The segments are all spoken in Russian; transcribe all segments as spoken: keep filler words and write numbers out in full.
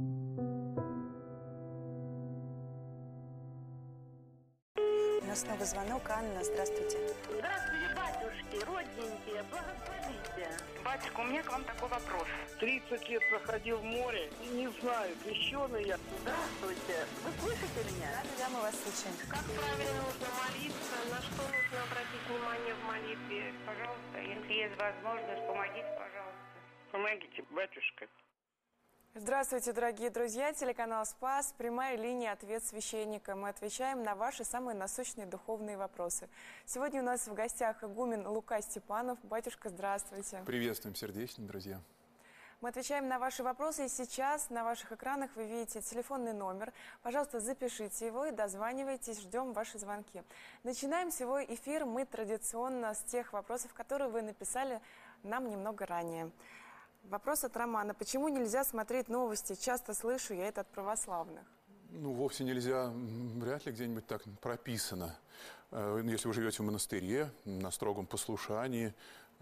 У нас снова звонок. Анна, здравствуйте. Здравствуйте, батюшки, родненькие, благословите. Батюшка, у меня к вам такой вопрос. тридцать лет проходил в море, и не знаю, крещеный я. Здравствуйте, вы слышите меня? Да, да, мы вас слушаем. Как правильно нужно молиться, на что нужно обратить внимание в молитве? Пожалуйста, если есть возможность, помогите, пожалуйста. Помогите, батюшка. Здравствуйте, дорогие друзья. Телеканал «Спас». Прямая линия «Ответ священника». Мы отвечаем на ваши самые насущные духовные вопросы. Сегодня у нас в гостях игумен Лука Степанов. Батюшка, здравствуйте. Приветствуем сердечно, друзья. Мы отвечаем на ваши вопросы. И сейчас на ваших экранах вы видите телефонный номер. Пожалуйста, запишите его и дозванивайтесь. Ждем ваши звонки. Начинаем свой эфир мы традиционно с тех вопросов, которые вы написали нам немного ранее. Вопрос от Романа. Почему нельзя смотреть новости? Часто слышу я это от православных. Ну, вовсе нельзя, вряд ли где-нибудь так прописано. Если вы живете в монастыре, на строгом послушании,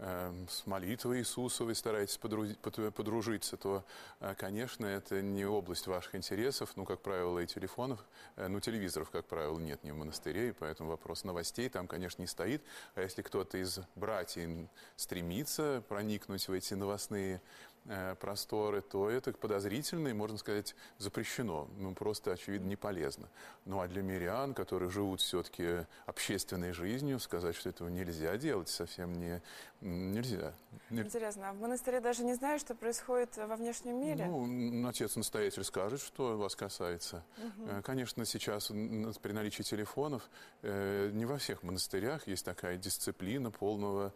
с молитвой Иисусовой стараетесь подружиться, то, конечно, это не область ваших интересов. Ну, как правило, и телефонов, ну, телевизоров, как правило, нет ни в монастыре, и поэтому вопрос новостей там, конечно, не стоит. А если кто-то из братьев стремится проникнуть в эти новостные просторы, то это подозрительно и, можно сказать, запрещено. Ну, просто, очевидно, не полезно. Ну, а для мирян, которые живут все-таки общественной жизнью, сказать, что этого нельзя делать, совсем не, нельзя. Интересно, а в монастыре даже не знают, что происходит во внешнем мире? Ну, отец-настоятель скажет, что вас касается. Угу. Конечно, сейчас при наличии телефонов не во всех монастырях есть такая дисциплина полного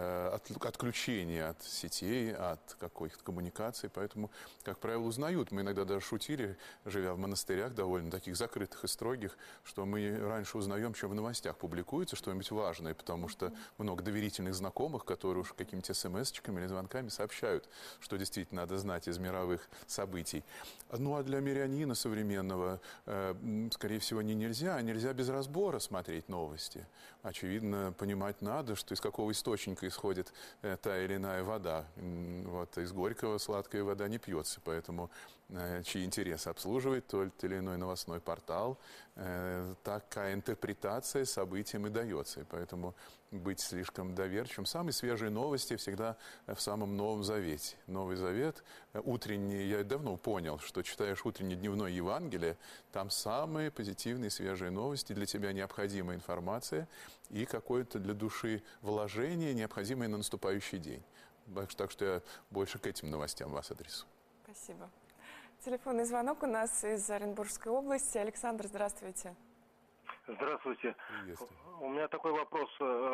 отключения от сетей, от какой их коммуникаций, поэтому, как правило, узнают. Мы иногда даже шутили, живя в монастырях довольно таких закрытых и строгих, что мы раньше узнаем, чем в новостях публикуется что-нибудь важное, потому что много доверительных знакомых, которые уж какими-то смс-очками или звонками сообщают, что действительно надо знать из мировых событий. Ну, а для мирянина современного, э, скорее всего, не нельзя, а нельзя без разбора смотреть новости. Очевидно, понимать надо, что из какого источника исходит э, та или иная вода. Вот, из Горького сладкая вода не пьется, поэтому э, чьи интересы обслуживает тот или иной новостной портал, э, такая интерпретация событиям и дается. И поэтому быть слишком доверчивым. Самые свежие новости всегда в самом Новом Завете. Новый Завет, э, утренний, я давно понял, что читаешь утреннее дневное Евангелие, там самые позитивные свежие новости, для тебя необходимая информация и какое-то для души вложение, необходимое на наступающий день. Так что я больше к этим новостям вас адресую. Спасибо. Телефонный звонок у нас из Оренбургской области. Александр, здравствуйте. Здравствуйте. Приветствую. У меня такой вопрос.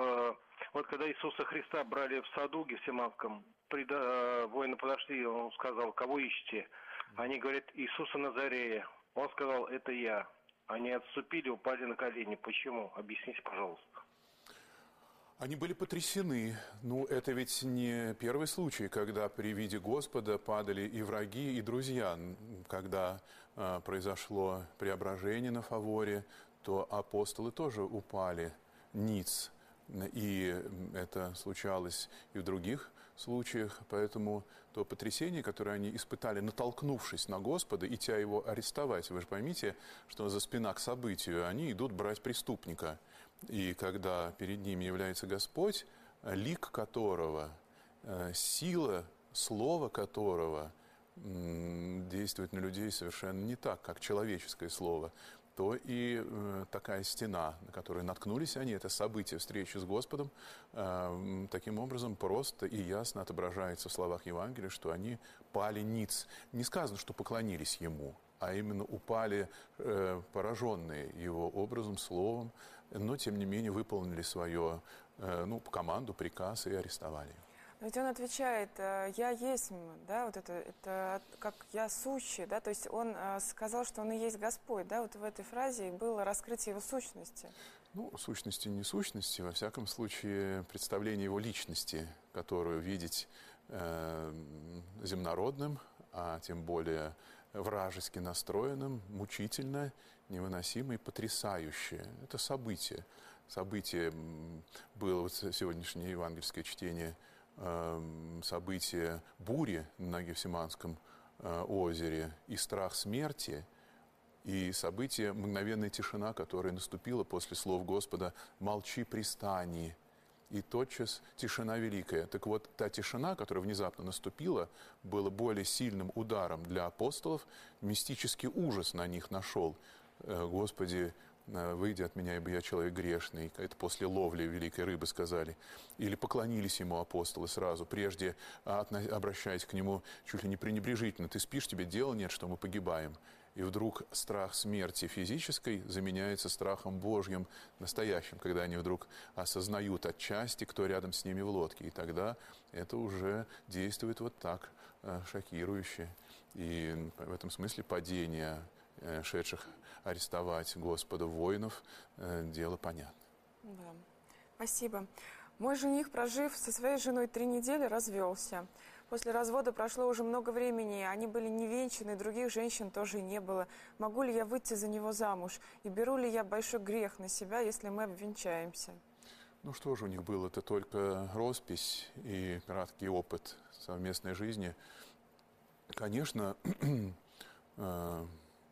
Вот когда Иисуса Христа брали в саду Гефсиманском, воины подошли, он сказал, кого ищете? Они говорят, Иисуса Назарея. Он сказал, это я. Они отступили, упали на колени. Почему? Объясните, пожалуйста. Они были потрясены. Ну, это ведь не первый случай, когда при виде Господа падали и враги, и друзья. Когда э, произошло преображение на Фаворе, то апостолы тоже упали ниц. И это случалось и в других случаях. Поэтому то потрясение, которое они испытали, натолкнувшись на Господа, идя его арестовать. Вы же поймите, что за спина к событию они идут брать преступника. И когда перед ними является Господь, лик которого, сила слова которого действует на людей совершенно не так, как человеческое слово, то и э, такая стена, на которую наткнулись они, это событие встречи с Господом, э, таким образом просто и ясно отображается в словах Евангелия, что они пали ниц. Не сказано, что поклонились Ему, а именно упали э, пораженные Его образом, словом, но тем не менее выполнили свою э, ну, команду, приказ и арестовали его. Ведь он отвечает, я есть, да, вот это, это как я сущий, да, то есть он сказал, что он и есть Господь, да, вот в этой фразе было раскрытие его сущности. Ну, сущности не сущности, во всяком случае, представление его личности, которую видеть э, земнородным, а тем более вражески настроенным, мучительно, невыносимо и потрясающее. Это событие. Событие было вот сегодняшнее евангельское чтение, событие бури на Гефсиманском озере и страх смерти, и событие, мгновенная тишина, которая наступила после слов Господа «молчи, пристани». И тотчас тишина великая. Так вот, та тишина, которая внезапно наступила, была более сильным ударом для апостолов. Мистический ужас на них нашел. «Господи, выйди от меня, ибо я человек грешный». Это после ловли великой рыбы сказали. Или поклонились ему апостолы сразу, прежде обращаясь к нему чуть ли не пренебрежительно. «Ты спишь, тебе дела нет, что мы погибаем». И вдруг страх смерти физической заменяется страхом Божьим настоящим, когда они вдруг осознают отчасти, кто рядом с ними в лодке. И тогда это уже действует вот так, шокирующе. И в этом смысле падение шедших арестовать Господа воинов дело понятно. Да. Спасибо. Мой жених, прожив со своей женой три недели, развелся. После развода прошло уже много времени, они были не венчаны, других женщин тоже и не было. Могу ли я выйти за него замуж? И беру ли я большой грех на себя, если мы обвенчаемся? Ну что же у них было? Это только роспись и краткий опыт совместной жизни. Конечно, в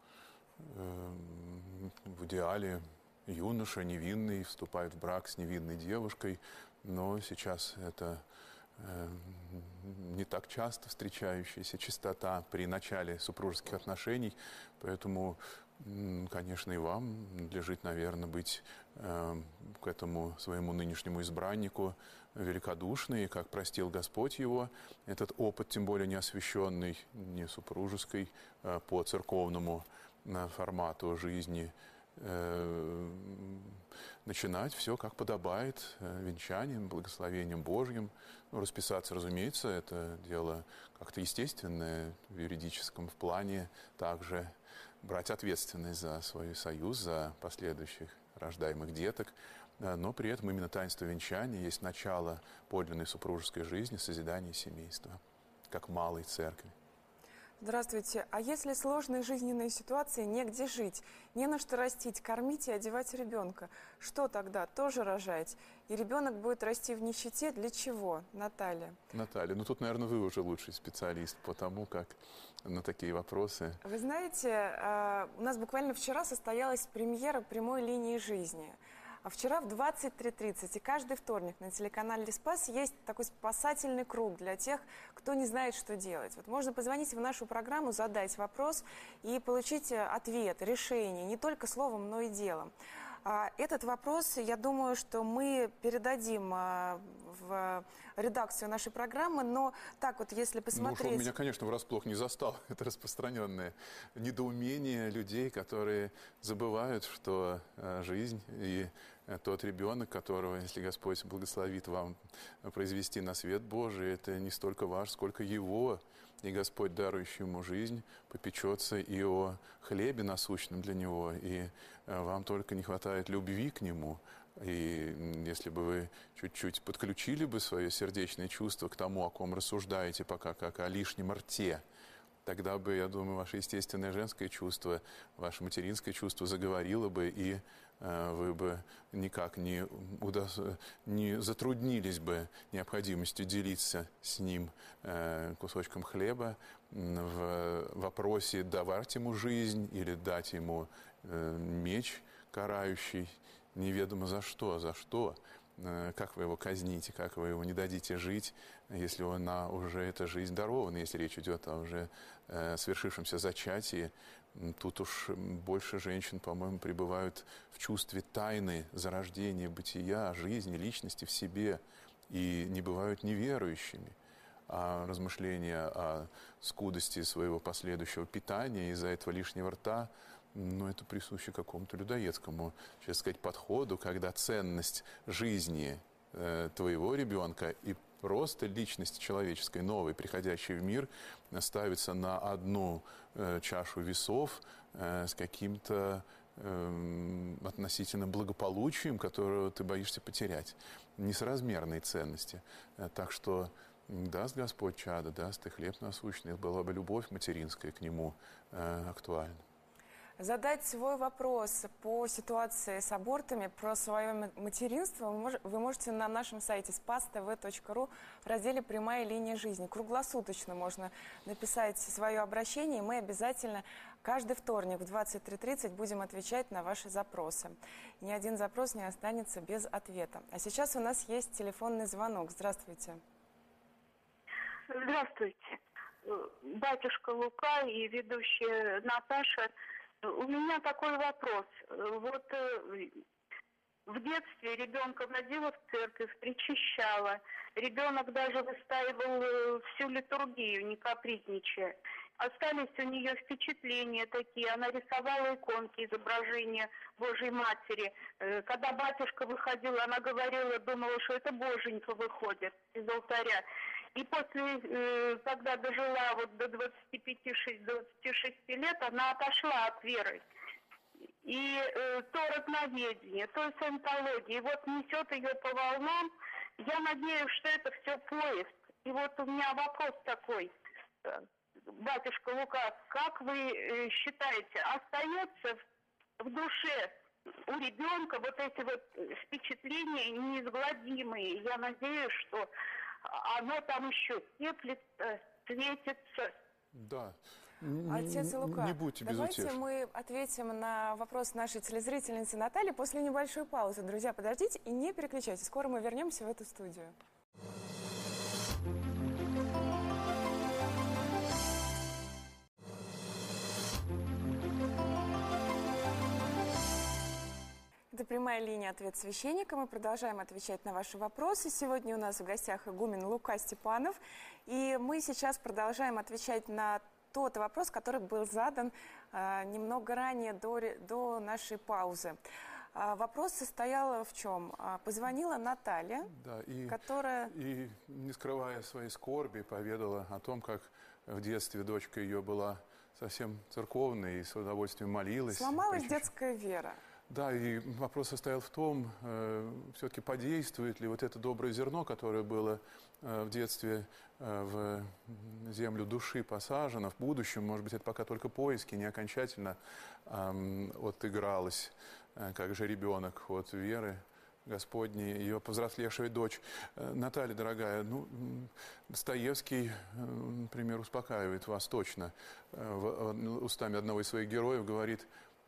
идеале юноша невинный вступает в брак с невинной девушкой, но сейчас это не так часто встречающаяся частота при начале супружеских отношений, поэтому, конечно, и вам надлежит, наверное, быть к этому своему нынешнему избраннику великодушный, как простил Господь его. Этот опыт, тем более не освященный, не супружеской, по церковному формату жизни, начинать все как подобает, венчанием, благословением Божьим. Ну, расписаться, разумеется, это дело как-то естественное в юридическом в плане, также брать ответственность за свой союз, за последующих рождаемых деток, но при этом именно таинство венчания есть начало подлинной супружеской жизни, созидания семейства, как малой церкви. Здравствуйте. А если сложные жизненные ситуации, негде жить, не на что растить, кормить и одевать ребенка, что тогда? Тоже рожать? И ребенок будет расти в нищете? Для чего? Наталья. Наталья, ну тут, наверное, вы уже лучший специалист по тому, как на такие вопросы. Вы знаете, у нас буквально вчера состоялась премьера «Прямой линии жизни». А вчера в двадцать три тридцать и каждый вторник на телеканале «Спас» есть такой спасательный круг для тех, кто не знает, что делать. Вот можно позвонить в нашу программу, задать вопрос и получить ответ, решение, не только словом, но и делом. Этот вопрос, я думаю, что мы передадим в редакцию нашей программы, но так вот, если посмотреть... Ну, он меня, конечно, врасплох не застал. Это распространенное недоумение людей, которые забывают, что жизнь и тот ребенок, которого, если Господь благословит вам произвести на свет Божий, это не столько ваш, сколько его. И Господь, дарующий ему жизнь, попечется и о хлебе насущном для него, и вам только не хватает любви к нему. И если бы вы чуть-чуть подключили бы свое сердечное чувство к тому, о ком рассуждаете пока как о лишнем рте, тогда бы, я думаю, ваше естественное женское чувство, ваше материнское чувство заговорило бы, и э, вы бы никак не, удос... не затруднились бы необходимостью делиться с ним э, кусочком хлеба в вопросе давать ему жизнь или дать ему э, меч карающий, неведомо за что, за что. Как вы его казните, как вы его не дадите жить, если она уже эта жизнь дарована, если речь идет о уже э, свершившемся зачатии. Тут уж больше женщин, по-моему, пребывают в чувстве тайны зарождения бытия, жизни, личности в себе и не бывают неверующими. А размышления о скудости своего последующего питания из-за этого лишнего рта, ну, это присуще какому-то людоедскому, сейчас сказать, подходу, когда ценность жизни э, твоего ребенка и просто личности человеческой, новой, приходящей в мир, ставится на одну э, чашу весов э, с каким-то э, относительным благополучием, которого ты боишься потерять. Несоразмерные ценности. Э, так что даст Господь чадо, даст и хлеб насущный, была бы любовь материнская к нему э, актуальна. задать свой вопрос по ситуации с абортами, про свое материнство, вы, мож, вы можете на нашем сайте спас тэ вэ точка ру в разделе «Прямая линия жизни». Круглосуточно можно написать свое обращение, и мы обязательно каждый вторник в двадцать три тридцать будем отвечать на ваши запросы. Ни один запрос не останется без ответа. А сейчас у нас есть телефонный звонок. Здравствуйте. Здравствуйте. Батюшка Лука и ведущая Наташа. У меня такой вопрос. Вот в детстве ребенка водила в церковь, причащала. Ребенок даже выстаивал всю литургию, не капризничая. Остались у нее впечатления такие. Она рисовала иконки, изображения Божьей Матери. Когда батюшка выходил, она говорила, думала, что это Боженька выходит из алтаря. И после, когда дожила вот до двадцати пяти — двадцати шести лет, она отошла от веры. И э, то разноведение, то саентология. И вот несет ее по волнам. Я надеюсь, что это все поиск. И вот у меня вопрос такой. Батюшка Лука, как вы считаете, остается в душе у ребенка вот эти вот впечатления неизгладимые? Я надеюсь, что оно там еще теплится, светится. Да. Отец Лука, не будьте давайте безутешны. мы ответим на вопрос нашей телезрительницы Натальи после небольшой паузы. Друзья, подождите и не переключайтесь. Скоро мы вернемся в эту студию. Это прямая линия «Ответ священника». Мы продолжаем отвечать на ваши вопросы. Сегодня у нас в гостях игумен Лука Степанов. И мы сейчас продолжаем отвечать на тот вопрос, который был задан э, немного ранее, до, до нашей паузы. А вопрос состоял в чем? А, позвонила Наталья, да, и, которая... И, не скрывая своей скорби, поведала о том, как в детстве дочка ее была совсем церковной и с удовольствием молилась. Сломалась причем... детская вера. Да, и вопрос состоял в том, э, все-таки подействует ли вот это доброе зерно, которое было э, в детстве э, в землю души посажено, в будущем, может быть, это пока только поиски, не окончательно э, отыгралось, э, как же ребенок от веры Господней, ее повзрослевшая дочь. Э, Наталья, дорогая, ну, Достоевский, э, например, успокаивает вас точно. Э, в, устами одного из своих героев говорит: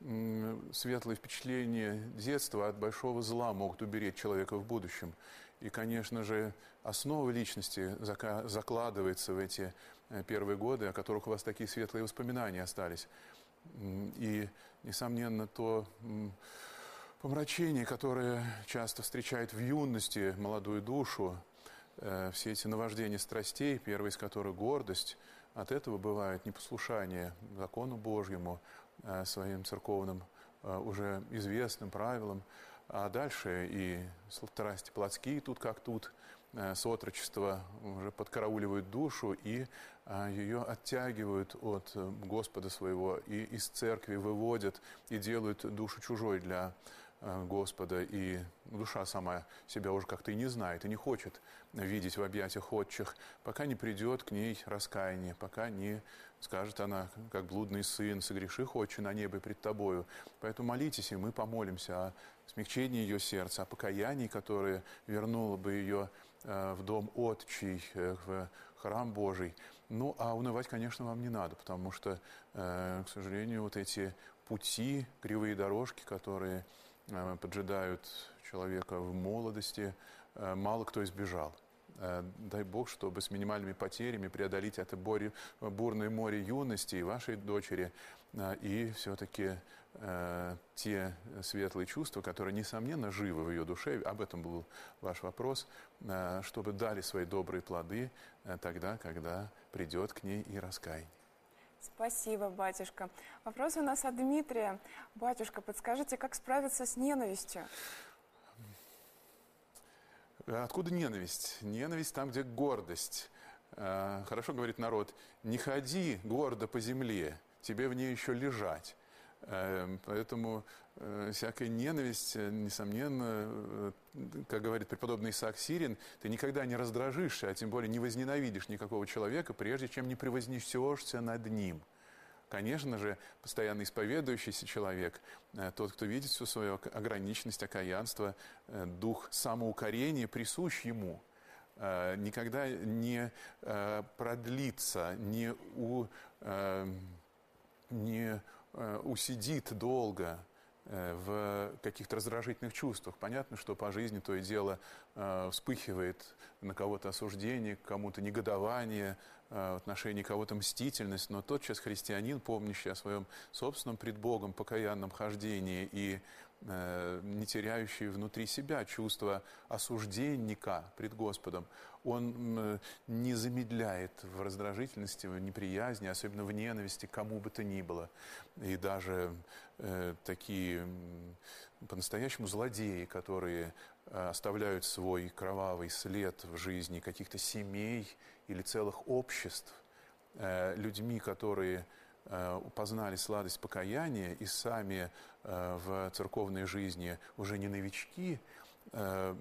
светлые впечатления детства от большого зла могут уберечь человека в будущем. И, конечно же, основа личности закладывается в эти первые годы, о которых у вас такие светлые воспоминания остались. И, несомненно, то помрачение, которое часто встречает в юности молодую душу, все эти наваждения страстей, первый из которых гордость, от этого бывает непослушание закону Божьему, своим церковным уже известным правилам, а дальше и страсти плотские тут как тут, сотрочество уже подкарауливают душу и ее оттягивают от Господа своего и из церкви выводят и делают душу чужой для Господа, и душа сама себя уже как-то и не знает, и не хочет видеть в объятиях отчих, пока не придет к ней раскаяние, пока не скажет она, как блудный сын: согреших, отче, на небе пред тобою. Поэтому молитесь, и мы помолимся о смягчении ее сердца, о покаянии, которое вернуло бы ее в дом отчий, в храм Божий. Ну, а унывать, конечно, вам не надо, потому что, к сожалению, вот эти пути, кривые дорожки, которые поджидают человека в молодости, мало кто избежал. Дай Бог, чтобы с минимальными потерями преодолеть это бурное море юности и вашей дочери, и все-таки те светлые чувства, которые, несомненно, живы в ее душе, об этом был ваш вопрос, чтобы дали свои добрые плоды тогда, когда придет к ней и раскаяние. Спасибо, батюшка. Вопрос у нас от Дмитрия. Батюшка, подскажите, как справиться с ненавистью? Откуда ненависть? Ненависть там, где гордость. Хорошо говорит народ: не ходи гордо по земле, тебе в ней еще лежать. Поэтому всякая ненависть, несомненно, как говорит преподобный Исаак Сирин, ты никогда не раздражишься, а тем более не возненавидишь никакого человека, прежде чем не превознесешься над ним. Конечно же, постоянно исповедующийся человек, э, тот, кто видит всю свою ограниченность, окаянство, э, дух самоукорения присущ ему, э, никогда не э, продлится, не, у, э, не э, усидит долго в каких-то раздражительных чувствах. Понятно, что по жизни то и дело э, вспыхивает на кого-то осуждение, кому-то негодование, э, в отношении кого-то мстительность, но тотчас христианин, помнящий о своем собственном пред Богом покаянном хождении и э, не теряющий внутри себя чувство осужденника пред Господом, он э, не замедляет в раздражительности, в неприязни, особенно в ненависти к кому бы то ни было. И даже э, такие э, по-настоящему злодеи, которые э, оставляют свой кровавый след в жизни каких-то семей или целых обществ, э, людьми, которые э, познали сладость покаяния и сами э, в церковной жизни уже не новички, э,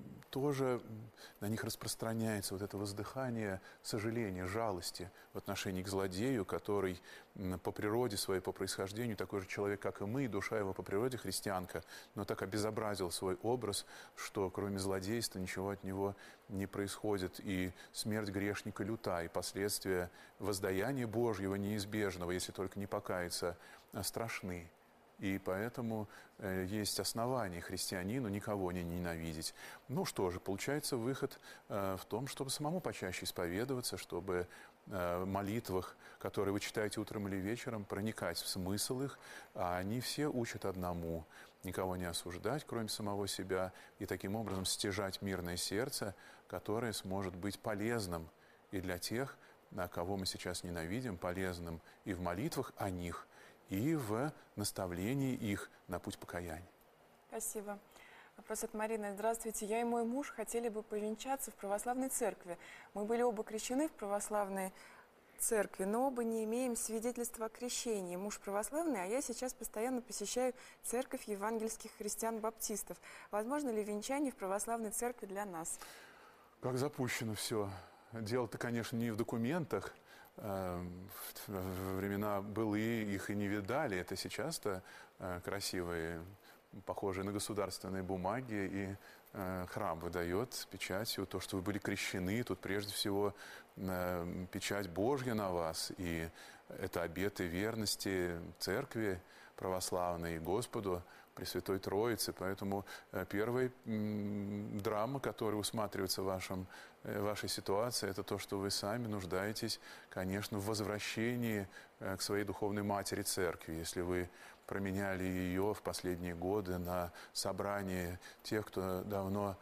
тоже на них распространяется вот это воздыхание сожаления, жалости в отношении к злодею, который по природе своей, по происхождению такой же человек, как и мы, душа его по природе христианка, но так обезобразил свой образ, что кроме злодейства ничего от него не происходит, и смерть грешника люта, и последствия воздаяния Божьего неизбежного, если только не покаяться, страшны. И поэтому э, есть основания христианину никого не ненавидеть. Ну что же, получается выход э, в том, чтобы самому почаще исповедоваться, чтобы э, в молитвах, которые вы читаете утром или вечером, проникать в смысл их, а они все учат одному – никого не осуждать, кроме самого себя, и таким образом стяжать мирное сердце, которое сможет быть полезным и для тех, кого мы сейчас ненавидим, полезным и в молитвах о них, и в наставлении их на путь покаяния. Спасибо. Вопрос от Марины. Здравствуйте. Я и мой муж хотели бы повенчаться в православной церкви. Мы были оба крещены в православной церкви, но оба не имеем свидетельства о крещении. Муж православный, а я сейчас постоянно посещаю церковь евангельских христиан-баптистов. Возможно ли венчание в православной церкви для нас? Как запущено все. Дело-то, конечно, не в документах. В времена былые их и не видали. Это сейчас-то красивые, похожие на государственные бумаги, и храм выдает печатью то, что вы были крещены. Тут прежде всего печать Божья на вас, и это обеты верности церкви православной, Господу, Пресвятой Троице. Поэтому первая драма, которая усматривается в вашем, вашей ситуации, это то, что вы сами нуждаетесь, конечно, в возвращении к своей духовной матери церкви. Если вы променяли ее в последние годы на собрание тех, кто давно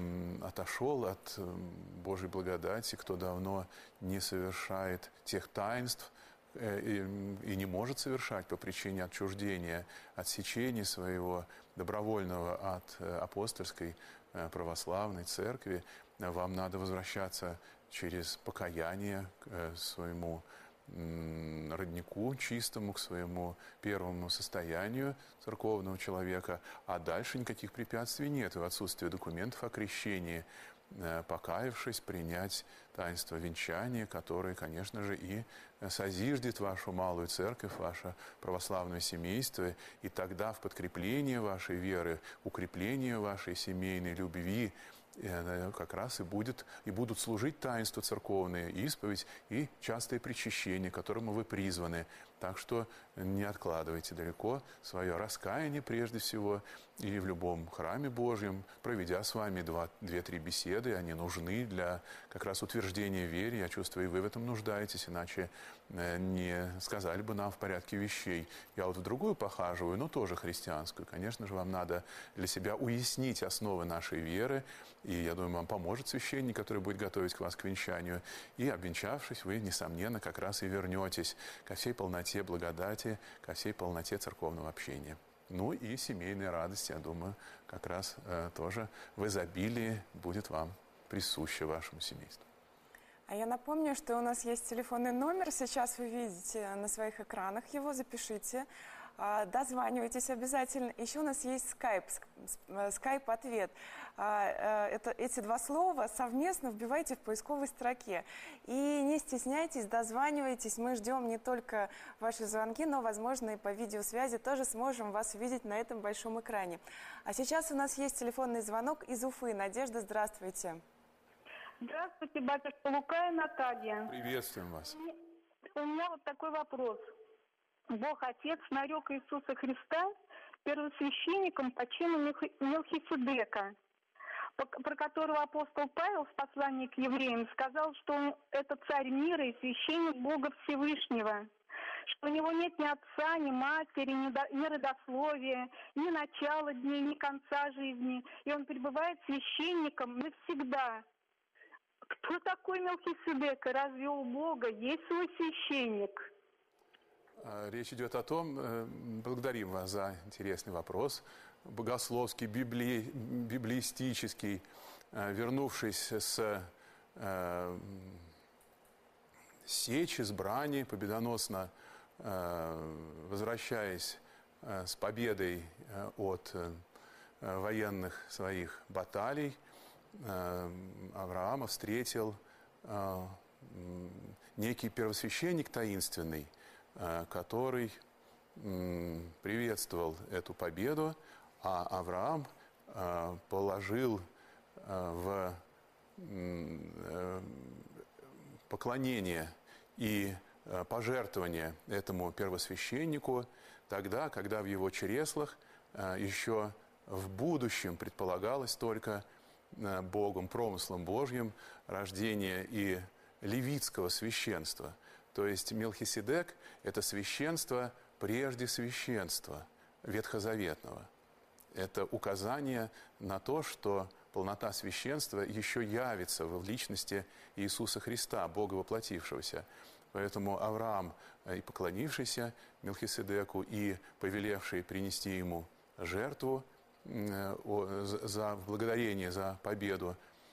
отошел от Божьей благодати, кто давно не совершает тех таинств, И, и не может совершать по причине отчуждения, отсечения своего добровольного от апостольской православной церкви, вам надо возвращаться через покаяние к своему роднику чистому, к своему первому состоянию церковного человека, а дальше никаких препятствий нет. И в отсутствии документов о крещении, покаявшись, принять таинство венчания, которое, конечно же, и созиждет вашу малую церковь, ваше православное семейство, и тогда в подкрепление вашей веры, укрепление вашей семейной любви как раз и, будет, и будут служить таинства церковные, исповедь и частое причащение, к которому вы призваны. Так что не откладывайте далеко свое раскаяние прежде всего, и в любом храме Божьем, проведя с вами два, две-три беседы, они нужны для как раз утверждения веры. Я чувствую, и вы в этом нуждаетесь, иначе не сказали бы нам в порядке вещей. Я вот в другую похаживаю, но тоже христианскую. Конечно же, вам надо для себя уяснить основы нашей веры, и я думаю, вам поможет священник, который будет готовить к вас к венчанию. И обвенчавшись, вы, несомненно, как раз и вернетесь ко всей полноте благодати, ко всей полноте церковного общения. Ну и семейной радости, я думаю, как раз э, тоже в изобилии будет вам присуще вашему семейству. А я напомню, что у нас есть телефонный номер. Сейчас вы видите на своих экранах его, запишите. А, Дозванивайтесь обязательно. Еще у нас есть скайп, скайп-ответ. А, Это, эти два слова совместно вбивайте в поисковой строке. И не стесняйтесь, дозванивайтесь. Мы ждем не только ваши звонки, но, возможно, и по видеосвязи тоже сможем вас увидеть на этом большом экране. А сейчас у нас есть телефонный звонок из Уфы. Надежда, здравствуйте. Здравствуйте, батюшка Лука и Наталья. Приветствуем вас. У меня вот такой вопрос. Бог Отец нарек Иисуса Христа первосвященником по чину Мелхи- Мелхиседека, по- про которого апостол Павел в послании к евреям сказал, что он это царь мира и священник Бога Всевышнего, что у него нет ни отца, ни матери, ни, до- ни родословия, ни начала дней, ни конца жизни, и он пребывает священником навсегда. Кто такой Мелхиседек? И разве у Бога есть свой священник? Речь идет о том, э, благодарим вас за интересный вопрос, богословский, библи, библеистический, э, вернувшись с э, сечи, с брани, победоносно э, возвращаясь э, с победой э, от э, военных своих баталий, э, Авраама встретил э, некий первосвященник таинственный, который приветствовал эту победу, а Авраам положил в поклонение и пожертвование этому первосвященнику тогда, когда в его чреслах еще в будущем предполагалось только Богом, промыслом Божьим рождение и левитского священства. То есть Мелхиседек – это священство прежде священства ветхозаветного. Это указание на то, что полнота священства еще явится в личности Иисуса Христа, Бога воплотившегося. Поэтому Авраам, и поклонившийся Мелхиседеку, и повелевший принести ему жертву за благодарение за победу,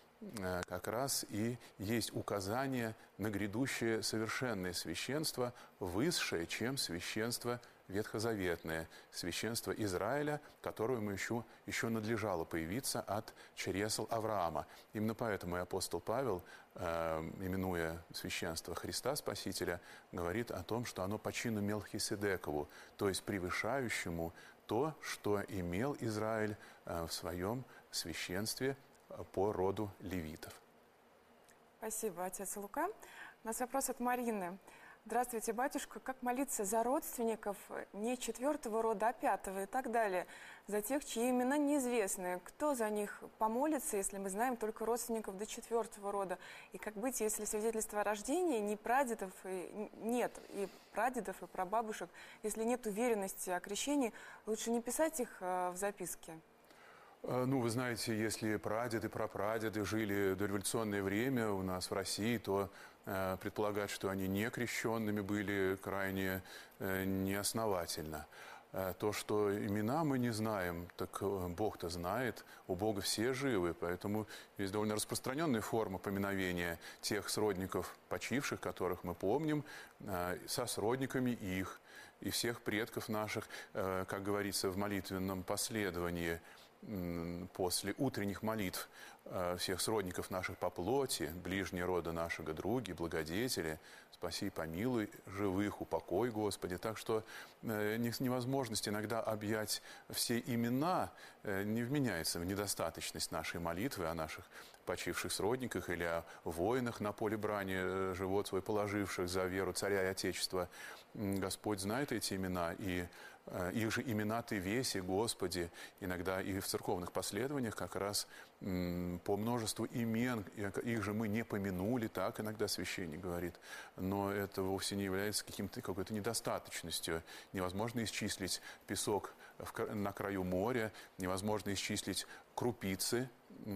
как раз и есть указание на грядущее совершенное священство, высшее, чем священство ветхозаветное, священство Израиля, которому еще, еще надлежало появиться от чресл Авраама. Именно поэтому и апостол Павел, э, именуя священство Христа Спасителя, говорит о том, что оно по чину Мелхиседекову, то есть превышающему то, что имел Израиль э, в своем священстве по роду левитов. Спасибо, отец Лука. У нас вопрос от Марины. Здравствуйте, батюшка. Как молиться за родственников не четвертого рода, а пятого и так далее? За тех, чьи имена неизвестны. Кто за них помолится, если мы знаем только родственников до четвертого рода? И как быть, если свидетельства о рождении ни прадедов и нет, и прадедов, и прабабушек, если нет уверенности о крещении, лучше не писать их в записке? Ну, вы знаете, если прадеды, прапрадеды жили в дореволюционное время у нас в России, то э, предполагать, что они не крещенными были, крайне э, неосновательно. Э, то, что имена мы не знаем, так Бог-то знает, у Бога все живы, поэтому есть довольно распространенная форма поминовения тех сродников почивших, которых мы помним, э, со сродниками их и всех предков наших, э, как говорится в молитвенном последовании, после утренних молитв всех сродников наших по плоти, ближние рода нашего, други, благодетели, спаси и помилуй, живых упокой, Господи. Так что невозможность иногда объять все имена не вменяется в недостаточность нашей молитвы о наших почивших сродниках или о воинах на поле брани, живот свой положивших за веру царя и отечества. Господь знает эти имена, и их же имена Ты веси, Господи. Иногда и в церковных последованиях как раз по множеству имен, их же мы не помянули, так иногда священник говорит. Но это вовсе не является каким-то, какой-то недостаточностью. Невозможно исчислить песок на краю моря, невозможно исчислить крупицы,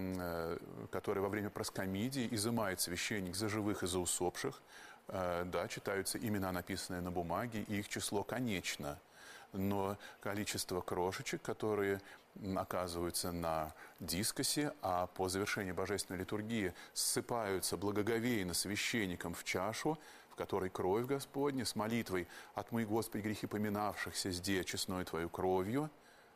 которые во время проскомидии изымает священник за живых и за усопших. Да, читаются имена, написанные на бумаге, и их число конечно. Но количество крошечек, которые оказываются на дискосе, а по завершении божественной литургии ссыпаются благоговейно священником в чашу, в которой кровь Господня, с молитвой «Отмой, Господи, грехи поминавшихся здесь честной Твою кровью»,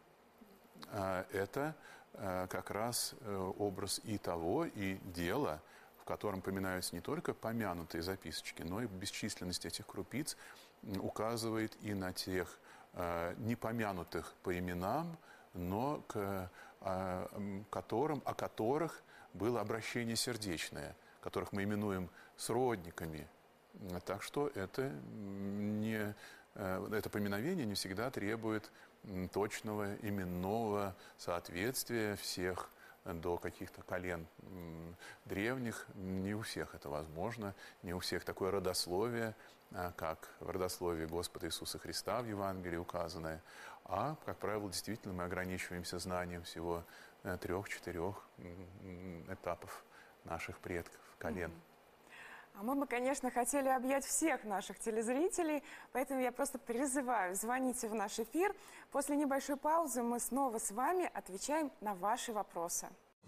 это как раз образ и того, и дела, в котором поминаются не только помянутые записочки, но и бесчисленность этих крупиц указывает и на тех непомянутых по именам, но к которым, о которых было обращение сердечное, которых мы именуем сродниками. Так что это, не, это поминовение не всегда требует точного именного соответствия всех до каких-то колен древних. Не у всех это возможно, не у всех такое родословие, как в родословии Господа Иисуса Христа в Евангелии указанное. А, как правило, действительно мы ограничиваемся знанием всего трех-четырех этапов наших предков, колен. А мы бы, конечно, хотели объять всех наших телезрителей, поэтому я просто призываю, звоните в наш эфир. После небольшой паузы мы снова с вами отвечаем на ваши вопросы.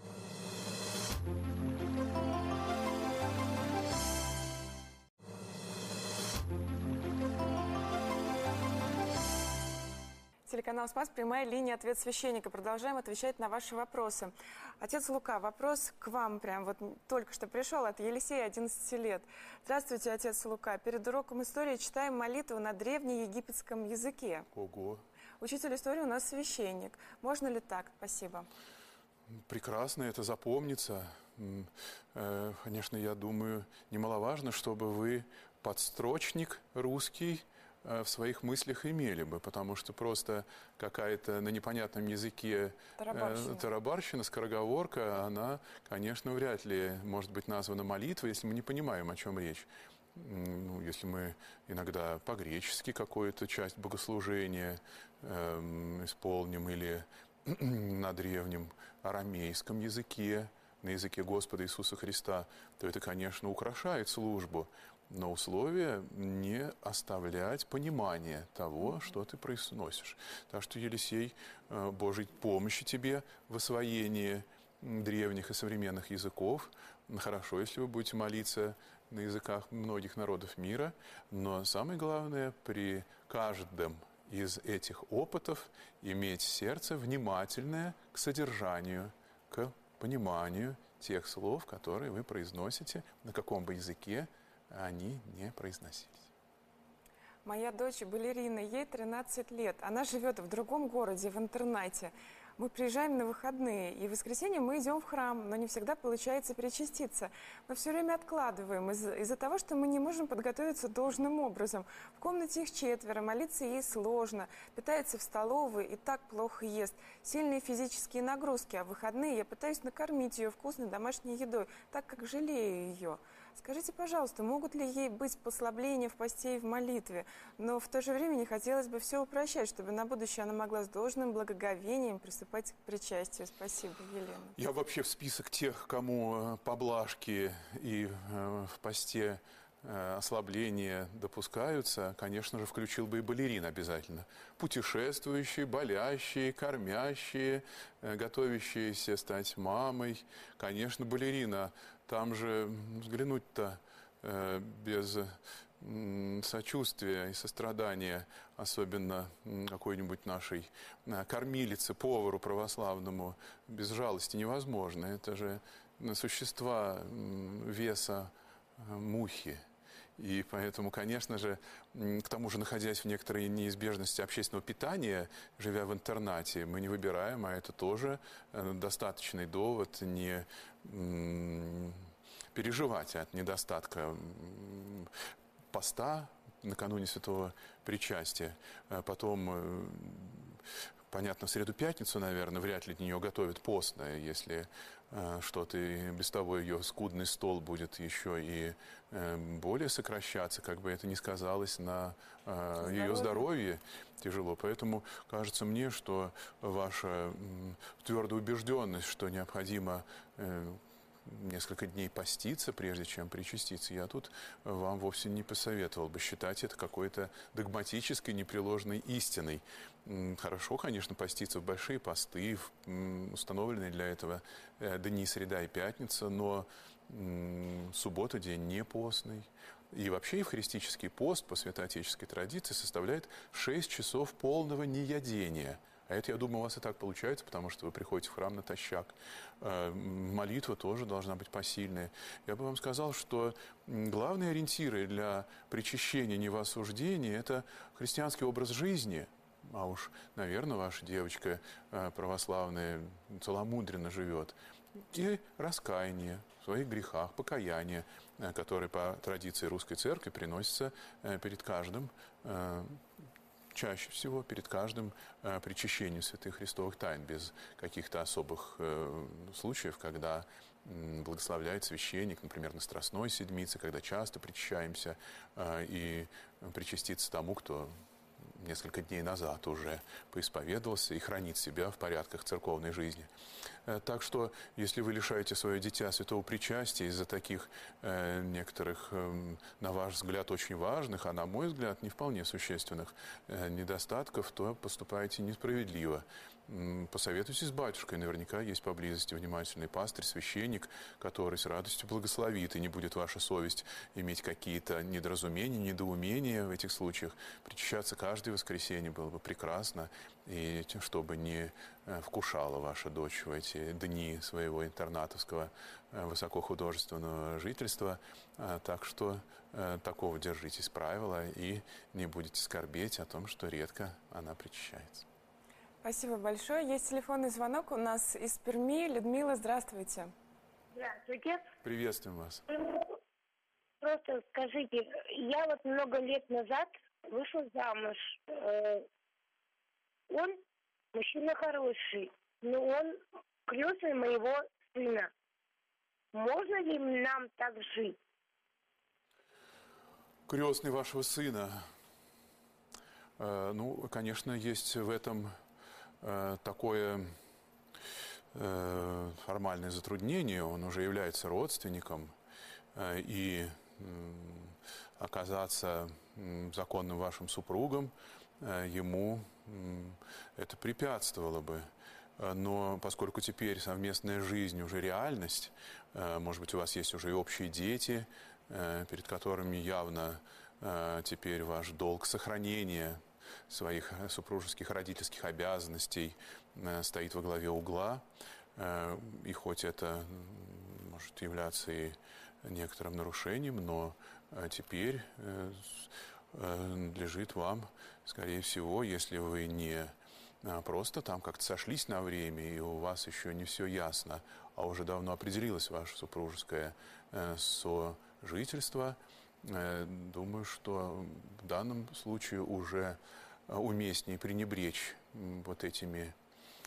Телеканал «Спас», прямая линия «Ответ священника». Продолжаем отвечать на ваши вопросы. Отец Лука, вопрос к вам прям вот только что пришел от Елисея, одиннадцати лет. Здравствуйте, отец Лука. Перед уроком истории читаем молитву на древнеегипетском языке. Ого! Учитель истории у нас священник. Можно ли так? Спасибо. Прекрасно, это запомнится. Конечно, я думаю, немаловажно, чтобы вы подстрочник русский в своих мыслях имели бы, потому что просто какая-то на непонятном языке тарабарщина, тарабарщина скороговорка, она, конечно, вряд ли может быть названа молитвой, если мы не понимаем, о чем речь. Ну, если мы иногда по-гречески какую-то часть богослужения э, исполним или на древнем арамейском языке, на языке Господа Иисуса Христа, то это, конечно, украшает службу. Но условие не оставлять понимание того, что ты произносишь. Так что, Елисей, Божьей помощи тебе в освоении древних и современных языков. Хорошо, если вы будете молиться на языках многих народов мира, но самое главное, при каждом из этих опытов иметь сердце внимательное к содержанию, к пониманию тех слов, которые вы произносите, на каком бы языке они не произносились. Моя дочь балерина, ей тринадцать лет. Она живет в другом городе, в интернате. Мы приезжаем на выходные, и в воскресенье мы идем в храм, но не всегда получается причаститься. Мы все время откладываем из-за, из-за того, что мы не можем подготовиться должным образом. В комнате их четверо, молиться ей сложно, питается в столовой и так плохо ест. Сильные физические нагрузки, а в выходные я пытаюсь накормить ее вкусной домашней едой, так как жалею ее. Скажите, пожалуйста, могут ли ей быть послабления в посте и в молитве? Но в то же время не хотелось бы все упрощать, чтобы на будущее она могла с должным благоговением приступать к причастию. Спасибо, Елена. Я вообще в список тех, кому поблажки и в посте ослабления допускаются, конечно же, включил бы и балерин обязательно. Путешествующие, болящие, кормящие, готовящиеся стать мамой. Конечно, балерина. Там же взглянуть-то э, без э, сочувствия и сострадания, особенно э, какой-нибудь нашей э, кормилице, повару православному, без жалости невозможно. Это же существа э, веса э, мухи. И поэтому, конечно же, к тому же, находясь в некоторой неизбежности общественного питания, живя в интернате, мы не выбираем, а это тоже достаточный довод не переживать от недостатка поста накануне Святого Причастия. Потом, понятно, в среду-пятницу, наверное, вряд ли для нее готовят постное, если что-то и без того ее скудный стол будет еще и более сокращаться, как бы это ни сказалось на здоровье. Ее здоровье тяжело. Поэтому кажется мне, что ваша твердая убежденность, что необходимо несколько дней поститься, прежде чем причаститься, я тут вам вовсе не посоветовал бы считать это какой-то догматической, непреложной истиной. Хорошо, конечно, поститься в большие посты, в установленные для этого дни среда и пятница, но суббота день не постный. И вообще евхаристический пост по святоотеческой традиции составляет шесть часов полного неядения. А это, я думаю, у вас и так получается, потому что вы приходите в храм натощак. Молитва тоже должна быть посильная. Я бы вам сказал, что главные ориентиры для причащения, не в осуждении, это христианский образ жизни. А уж, наверное, ваша девочка православная целомудренно живет. И раскаяние в своих грехах, покаяние, которое по традиции Русской Церкви приносится перед каждым, чаще всего перед каждым э, причащением святых христовых тайн, без каких-то особых э, случаев, когда э, благословляет священник, например, на Страстной Седмице, когда часто причащаемся, э, и причаститься тому, кто несколько дней назад уже поисповедовался и хранит себя в порядках церковной жизни. Так что, если вы лишаете свое дитя святого причастия из-за таких э, некоторых, э, на ваш взгляд, очень важных, а на мой взгляд, не вполне существенных э, недостатков, то поступаете несправедливо. Посоветуйтесь с батюшкой, наверняка есть поблизости внимательный пастырь, священник, который с радостью благословит, и не будет ваша совесть иметь какие-то недоразумения, недоумения в этих случаях. Причащаться каждое воскресенье было бы прекрасно, и чтобы не вкушала ваша дочь в эти дни своего интернатовского высокохудожественного жительства. Так что такого держитесь правила и не будете скорбеть о том, что редко она причащается. Спасибо большое. Есть телефонный звонок у нас из Перми. Людмила, здравствуйте. Здравствуйте. Приветствуем вас. Просто скажите, я вот много лет назад вышла замуж. Он мужчина хороший, но он крестный моего сына. Можно ли нам так жить? Крестный вашего сына. Ну, конечно, есть в этом такое формальное затруднение. Он уже является родственником, и оказаться законным вашим супругом ему это препятствовало бы. Но поскольку теперь совместная жизнь уже реальность, может быть, у вас есть уже и общие дети, перед которыми явно теперь ваш долг сохранения своих супружеских родительских обязанностей стоит во главе угла. И хоть это может являться и некоторым нарушением, но теперь надлежит вам, скорее всего, если вы не просто там как-то сошлись на время, и у вас еще не все ясно, а уже давно определилось ваше супружеское сожительство, думаю, что в данном случае уже уместнее пренебречь вот этими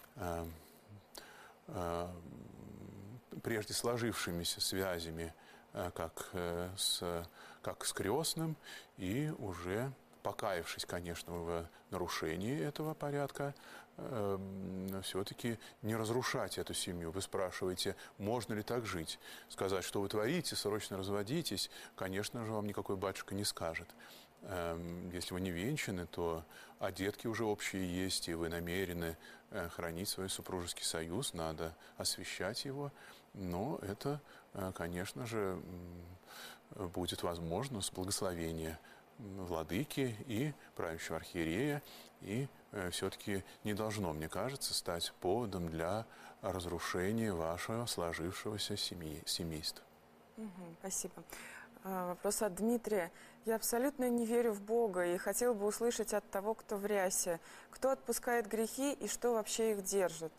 прежде сложившимися связями, как с, как с крестным, и уже покаявшись, конечно, в нарушении этого порядка, э, все-таки не разрушать эту семью. Вы спрашиваете, можно ли так жить? Сказать, что вы творите, срочно разводитесь, конечно же, вам никакой батюшка не скажет. Э, если вы не венчаны, то а детки уже общие есть, и вы намерены э, хранить свой супружеский союз, надо освящать его. Но это, э, конечно же, будет возможно с благословения владыки и правящего архиерея, и э, все-таки не должно, мне кажется, стать поводом для разрушения вашего сложившегося семьи, семейства. Угу, спасибо. А, вопрос от Дмитрия. Я абсолютно не верю в Бога и хотел бы услышать от того, кто в рясе. Кто отпускает грехи и что вообще их держит?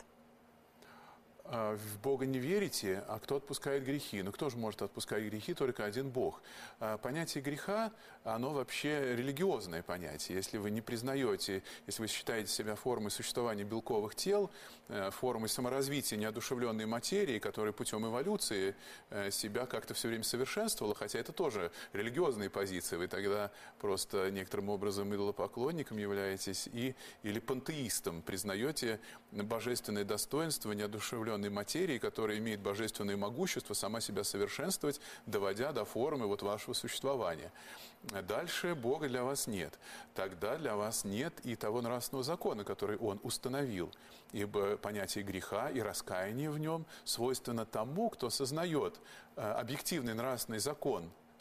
В Бога не верите, а кто отпускает грехи? Ну, кто же может отпускать грехи? Только один Бог. Понятие греха, оно вообще религиозное понятие. Если вы не признаете, если вы считаете себя формой существования белковых тел, формой саморазвития неодушевленной материи, которая путем эволюции себя как-то все время совершенствовала, хотя это тоже религиозные позиции, вы тогда просто некоторым образом идолопоклонником являетесь и, или пантеистом, признаете божественное достоинство неодушевленной материи, которая имеет божественное могущество сама себя совершенствовать, доводя до формы вот вашего существования. Дальше Бога для вас нет. Тогда для вас нет и того нравственного закона, который Он установил. Ибо понятие греха и раскаяния в нем свойственно тому, кто сознает объективный нравственный закон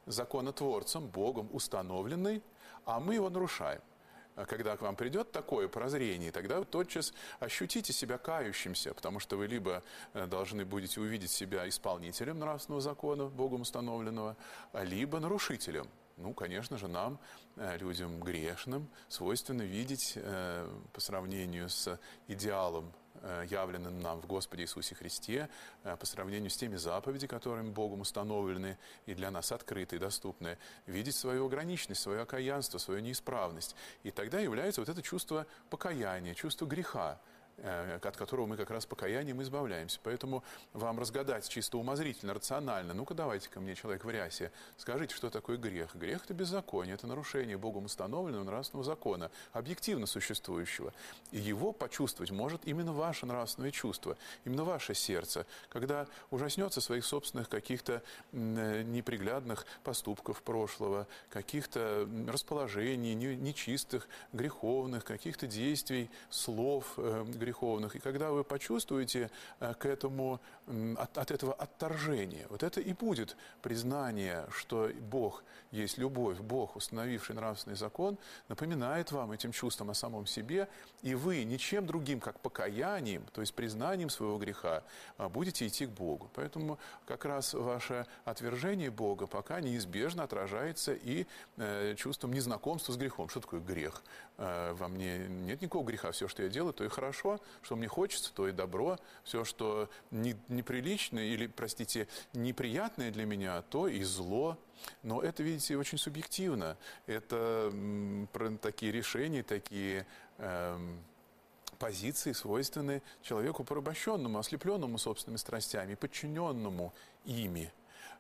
законотворцем, Богом установленный, а мы его нарушаем. Когда к вам придет такое прозрение, тогда вы тотчас ощутите себя кающимся, потому что вы либо должны будете увидеть себя исполнителем нравственного закона, Богом установленного, либо нарушителем. Ну, конечно же, нам, людям грешным, свойственно видеть по сравнению с идеалом, явленным нам в Господе Иисусе Христе, по сравнению с теми заповедями, которыми Богом установлены и для нас открыты и доступны, видеть свою ограниченность, свое окаянство, свою неисправность. И тогда является вот это чувство покаяния, чувство греха, от которого мы как раз покаянием избавляемся. Поэтому вам разгадать чисто умозрительно, рационально. Ну-ка, давайте ко мне, человек в рясе, скажите, что такое грех. Грех – это беззаконие, это нарушение Богом установленного нравственного закона, объективно существующего. И его почувствовать может именно ваше нравственное чувство, именно ваше сердце, когда ужаснется своих собственных каких-то неприглядных поступков прошлого, каких-то расположений нечистых, греховных, каких-то действий, слов греховных. греховных. И когда вы почувствуете к этому, от, от этого отторжения, вот это и будет признание, что Бог есть любовь, Бог, установивший нравственный закон, напоминает вам этим чувством о самом себе, и вы ничем другим, как покаянием, то есть признанием своего греха, будете идти к Богу. Поэтому как раз ваше отвержение Бога пока неизбежно отражается и э, чувством незнакомства с грехом. Что такое грех? Э, во мне нет никакого греха, все, что я делаю, то и хорошо. Что мне хочется, то и добро. Все, что не, неприличное или, простите, неприятное для меня, то и зло. Но это, видите, очень субъективно. Это м, такие решения, такие эм, позиции свойственны человеку порабощенному, ослепленному собственными страстями, подчиненному ими.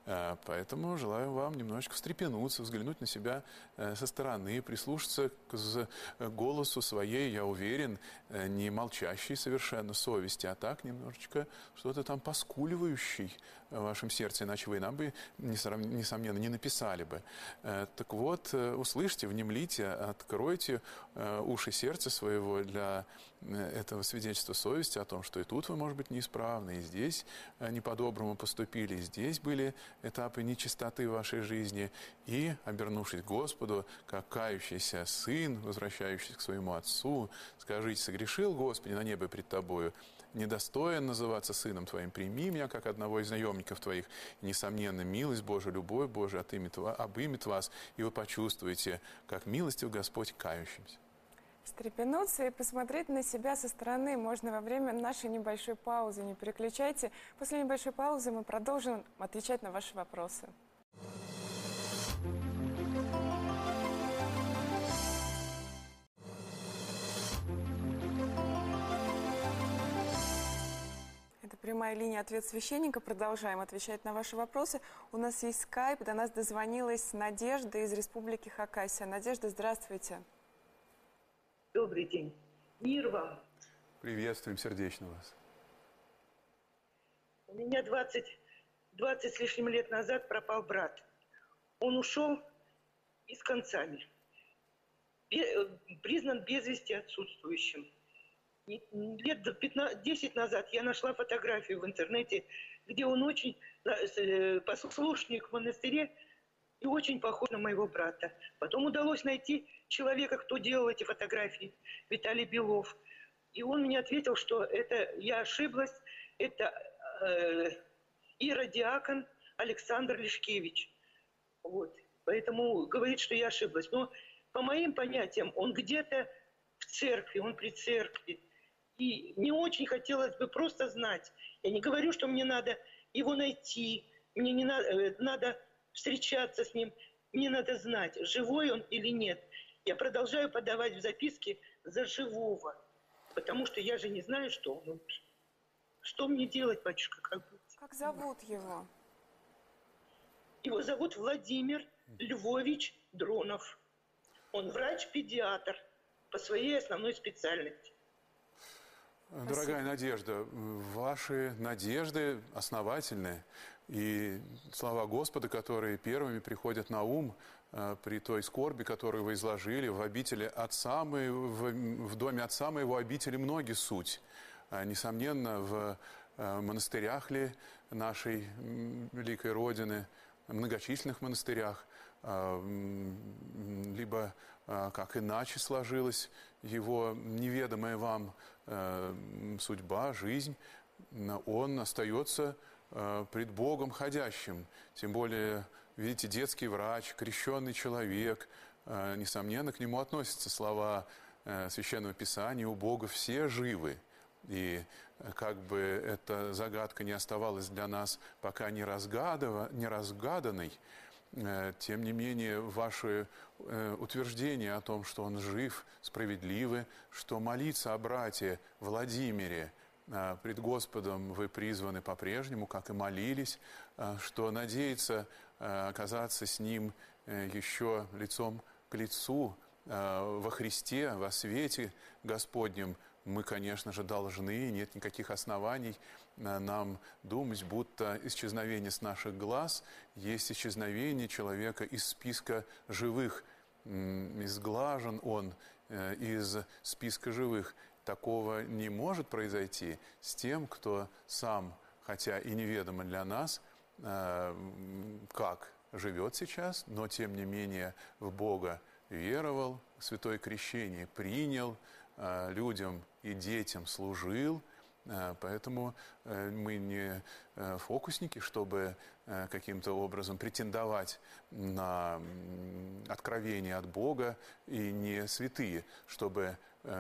Поэтому желаю вам немножечко встрепенуться, взглянуть на себя со стороны, прислушаться к голосу своей, я уверен, не молчащей совершенно совести, а так немножечко что-то там поскуливающей в вашем сердце, иначе вы нам бы, несомненно, не написали бы. Так вот, услышьте, внемлите, откройте уши сердца своего для этого свидетельства совести о том, что и тут вы, может быть, неисправны, и здесь не по-доброму поступили, и здесь были этапы нечистоты в вашей жизни, и, обернувшись к Господу, как кающийся сын, возвращающийся к своему отцу, скажите: «Согрешил, Господи, на небо пред Тобою, недостоин называться сыном Твоим, прими меня, как одного из наемников Твоих». И, несомненно, милость Божия, любовь Божия от имя, обымет вас, и вы почувствуете, как милостив Господь к кающимся. Встрепенуться и посмотреть на себя со стороны можно во время нашей небольшой паузы. Не переключайте. После небольшой паузы мы продолжим отвечать на ваши вопросы. Это прямая линия «Ответ священника». Продолжаем отвечать на ваши вопросы. У нас есть скайп. До нас дозвонилась Надежда из Республики Хакасия. Надежда, здравствуйте. Добрый день. Мир вам. Приветствуем сердечно вас. У меня двадцать, двадцать с лишним лет назад пропал брат. Он ушел и с концами. Признан без вести отсутствующим. Лет пятнадцать, десять назад я нашла фотографию в интернете, где он очень послушник в монастыре и очень похож на моего брата. Потом удалось найти человека, кто делал эти фотографии, Виталий Белов. И он мне ответил, что это я ошиблась, это э, иродиакон Александр Лешкевич. Вот. Поэтому говорит, что я ошиблась. Но по моим понятиям он где-то в церкви, он при церкви. И мне очень хотелось бы просто знать. Я не говорю, что мне надо его найти, мне не надо, надо встречаться с ним. Мне надо знать, живой он или нет. Я продолжаю подавать в записке за живого, потому что я же не знаю, что он. Что мне делать, батюшка? Как, как зовут его? Его зовут Владимир Львович Дронов. Он врач-педиатр по своей основной специальности. Дорогая Надежда, ваши надежды основательные. И слова Господа, которые первыми приходят на ум э, при той скорби, которую вы изложили, в обители Отца моего, в, в доме Отца моего обители многие суть. А, несомненно, в э, монастырях ли нашей великой Родины многочисленных монастырях, либо как иначе сложилась его неведомая вам судьба, жизнь, он остается пред Богом ходящим. Тем более, видите, детский врач, крещенный человек, несомненно, к нему относятся слова Священного Писания: «У Бога все живы». И как бы эта загадка не оставалась для нас пока не разгаданной, тем не менее, ваши утверждения о том, что он жив, справедливы, что молиться о брате Владимире пред Господом вы призваны по-прежнему, как и молились, что надеяться оказаться с ним еще лицом к лицу во Христе, во свете Господнем, мы, конечно же, должны, нет никаких оснований нам думать, будто исчезновение с наших глаз есть исчезновение человека из списка живых. Изглажен он из списка живых. Такого не может произойти с тем, кто сам, хотя и неведомо для нас, как живет сейчас, но тем не менее в Бога веровал, святое крещение принял, людям и детям служил. Поэтому мы не фокусники, чтобы каким-то образом претендовать на откровение от Бога, и не святые, чтобы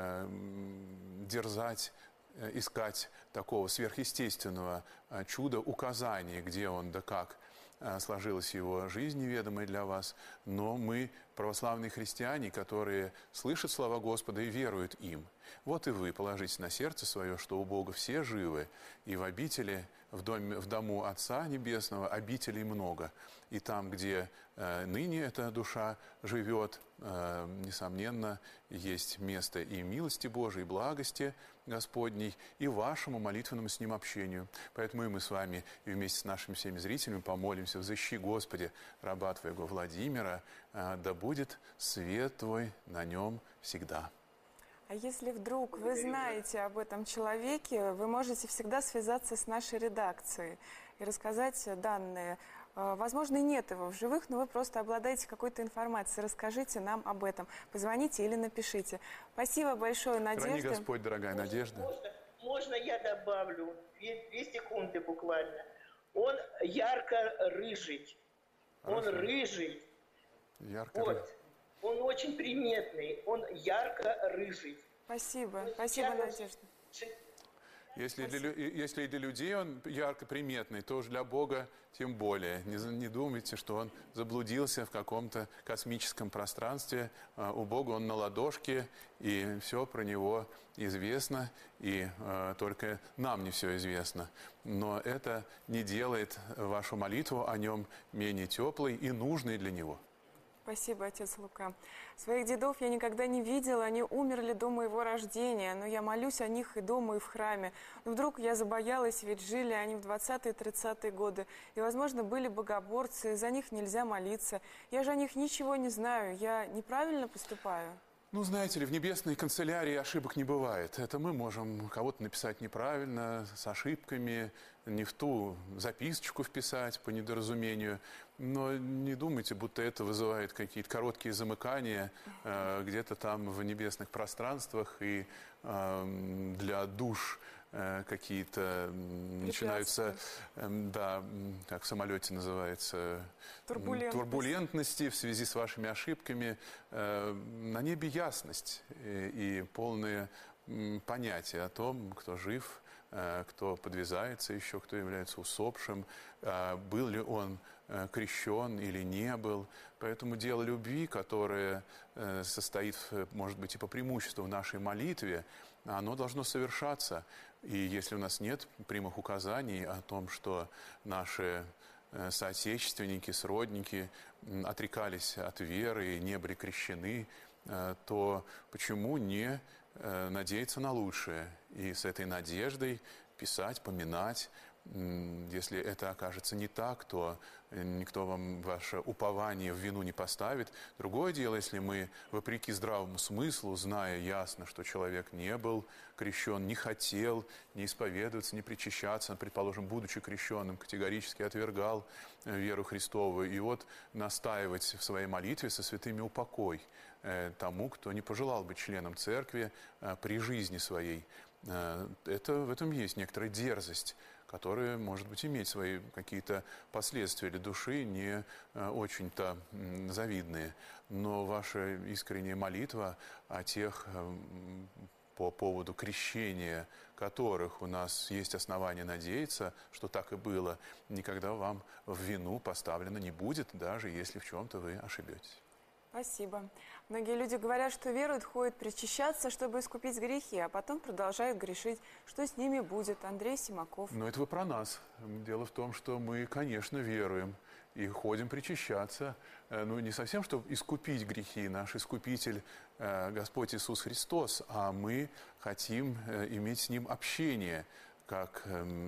дерзать, искать такого сверхъестественного чуда, указания, где он да как сложилась его жизнь, неведомая для вас. Но мы православные христиане, которые слышат слова Господа и веруют им. Вот и вы положите на сердце свое, что у Бога все живы, и в обители, в, доме, в дому Отца Небесного обителей много. И там, где э, ныне эта душа живет, э, несомненно, есть место и милости Божией, и благости Господней, и вашему молитвенному с Ним общению. Поэтому и мы с вами, и вместе с нашими всеми зрителями помолимся: «Взыщи, Господи, раба Твоего Владимира, э, да будет свет Твой на нем всегда». А если вдруг вы знаете об этом человеке, вы можете всегда связаться с нашей редакцией и рассказать данные. Возможно, и нет его в живых, но вы просто обладаете какой-то информацией. Расскажите нам об этом. Позвоните или напишите. Спасибо большое, Надежда. Храни Господь, дорогая Надежда. Можно, можно я добавлю? Две, две секунды буквально. Он ярко-рыжий. Он рыжий. Ярко-рыжий. Вот. Он очень приметный, он ярко-рыжий. Спасибо, спасибо, Надежда. Если для, если для людей он ярко приметный, то уж для Бога тем более. Не, не думайте, что он заблудился в каком-то космическом пространстве. У Бога он на ладошке, и все про него известно, и э, только нам не все известно. Но это не делает вашу молитву о нем менее теплой и нужной для него. Спасибо, отец Лука. Своих дедов я никогда не видела, они умерли до моего рождения, но я молюсь о них и дома, и в храме. Но вдруг я забоялась, ведь жили они в двадцатые-тридцатые годы, и, возможно, были богоборцы, за них нельзя молиться. Я же о них ничего не знаю, я неправильно поступаю? Ну, знаете ли, в небесной канцелярии ошибок не бывает. Это мы можем кого-то написать неправильно, с ошибками, не в ту записочку вписать по недоразумению. Но не думайте, будто это вызывает какие-то короткие замыкания э, где-то там в небесных пространствах, и э, для душ э, какие-то начинаются, э, да, как в самолете называется, турбулентность. турбулентности в связи с вашими ошибками. Э, на небе ясность и, и полное э, понятие о том, кто жив, э, кто подвязается еще, кто является усопшим, э, был ли он крещен или не был. Поэтому дело любви, которое состоит, может быть, и по преимуществу в нашей молитве, оно должно совершаться. И если у нас нет прямых указаний о том, что наши соотечественники, сродники отрекались от веры и не были крещены, то почему не надеяться на лучшее? И с этой надеждой писать, поминать Если это окажется не так, то никто вам ваше упование в вину не поставит. Другое дело, если мы, вопреки здравому смыслу, зная ясно, что человек не был крещен, не хотел не исповедоваться, не причащаться, предположим, будучи крещенным, категорически отвергал веру Христову, и вот настаивать в своей молитве со святыми упокой тому, кто не пожелал быть членом церкви при жизни своей. Это, в этом есть некоторая дерзость, которая, может быть, иметь свои какие-то последствия для души не очень-то завидные. Но ваша искренняя молитва о тех, по поводу крещения которых у нас есть основания надеяться, что так и было, никогда вам в вину поставлено не будет, даже если в чем-то вы ошибетесь. Спасибо. Многие люди говорят, что веруют, ходят причащаться, чтобы искупить грехи, а потом продолжают грешить. Что с ними будет? Андрей Симаков. Но это вы про нас. Дело в том, что мы, конечно, веруем и ходим причащаться. Ну, не совсем, чтобы искупить грехи. Наш Искупитель Господь Иисус Христос, а мы хотим иметь с Ним общение, как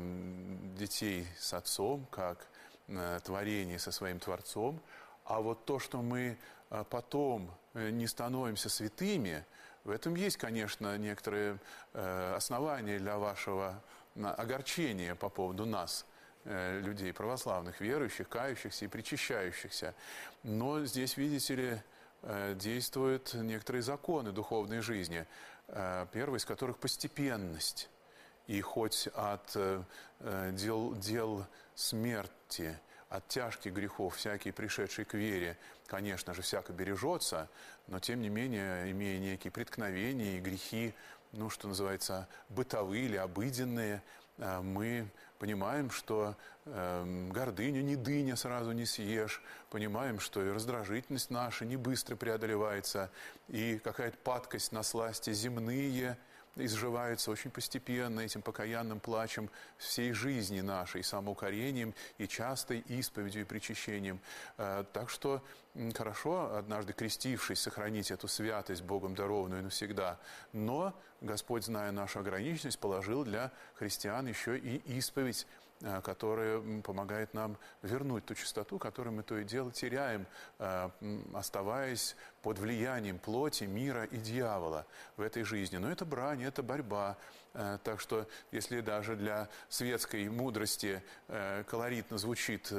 детей с Отцом, как творение со своим Творцом. А вот то, что мы потом не становимся святыми, в этом есть, конечно, некоторые основания для вашего огорчения по поводу нас, людей православных, верующих, кающихся и причащающихся. Но здесь, видите ли, действуют некоторые законы духовной жизни, первый из которых постепенность. И хоть от дел, дел смерти, от тяжких грехов, всякий пришедший к вере, конечно же, всяко бережется, но, тем не менее, имея некие преткновения и грехи, ну, что называется, бытовые или обыденные, мы понимаем, что э, гордыню не дыня сразу не съешь, понимаем, что и раздражительность наша не быстро преодолевается, и какая-то падкость на сласти земные изживаются очень постепенно этим покаянным плачем всей жизни нашей, самоукорением и частой исповедью и причащением. Так что хорошо, однажды крестившись, сохранить эту святость Богом дарованную навсегда. Но Господь, зная нашу ограниченность, положил для христиан еще и исповедь, которая помогает нам вернуть ту чистоту, которую мы то и дело теряем, оставаясь под влиянием плоти, мира и дьявола в этой жизни. Но это брань, это борьба. Так что, если даже для светской мудрости колоритно звучит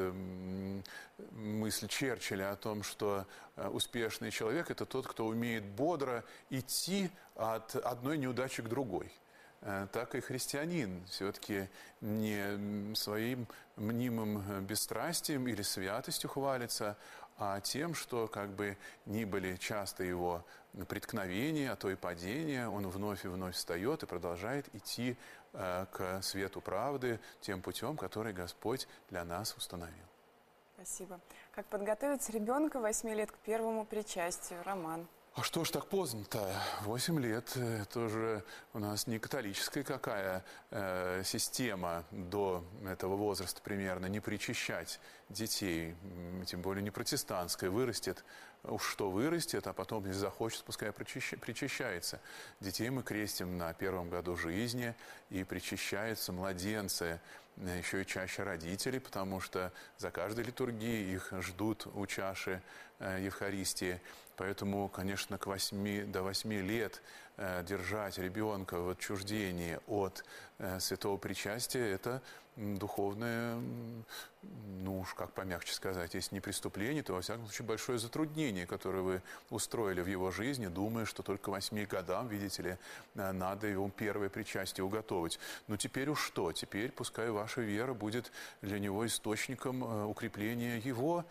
мысль Черчилля о том, что успешный человек – это тот, кто умеет бодро идти от одной неудачи к другой, так и христианин все-таки не своим мнимым бесстрастием или святостью хвалится, а тем, что как бы ни были часто его преткновения, а то и падения, он вновь и вновь встает и продолжает идти к свету правды тем путем, который Господь для нас установил. Спасибо. Как подготовить ребенка восьми лет к первому причастию? Роман. А что ж так поздно-то? Восемь лет – это же у нас не католическая какая э, система до этого возраста примерно, не причащать детей, тем более не протестантская, вырастет, уж что вырастет, а потом, если захочет, пускай причащается. Детей мы крестим на первом году жизни, и причащаются младенцы, еще и чаще родители, потому что за каждой литургией их ждут у чаши э, Евхаристии. Поэтому, конечно, к восьми, до восьми лет э, держать ребенка в отчуждении от э, святого причастия – это духовное, ну уж как помягче сказать, если не преступление, то, во всяком случае, большое затруднение, которое вы устроили в его жизни, думая, что только к восьми годам, видите ли, надо его первое причастие уготовить. Но теперь уж что? Теперь пускай ваша вера будет для него источником укрепления его.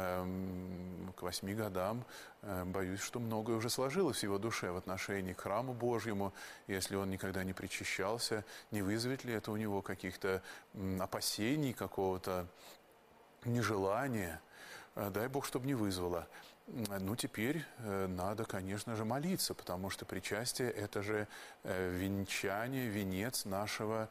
К восьми годам, боюсь, что многое уже сложилось в его душе в отношении к храму Божьему. Если он никогда не причащался, не вызовет ли это у него каких-то опасений, какого-то нежелания? Дай Бог, чтобы не вызвало. Ну, теперь надо, конечно же, молиться, потому что причастие – это же венчание, венец нашего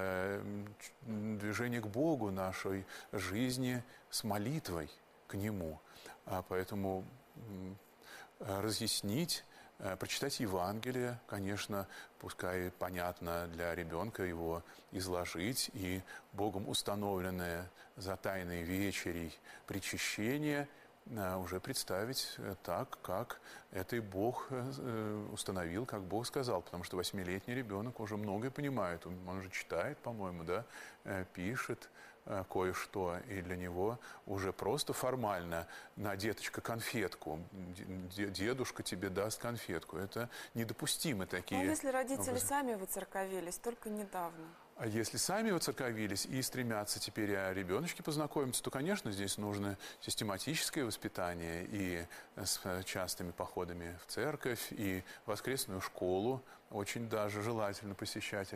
движения к Богу, нашей жизни с молитвой к Нему. А поэтому разъяснить Прочитать Евангелие, конечно, пускай понятно для ребенка его изложить, и Богом установленное за тайной вечерей причащение уже представить так, как это и Бог установил, как Бог сказал, потому что восьмилетний ребенок уже многое понимает, он, он уже читает, по-моему, да, пишет кое-что, и для него уже просто формально на деточка конфетку, дедушка тебе даст конфетку, это недопустимы такие. А если родители образы. Сами воцерковились, только недавно? А если сами воцерковились и стремятся теперь о ребеночке познакомиться, то, конечно, здесь нужно систематическое воспитание и с частыми походами в церковь, и воскресную школу. Очень даже желательно посещать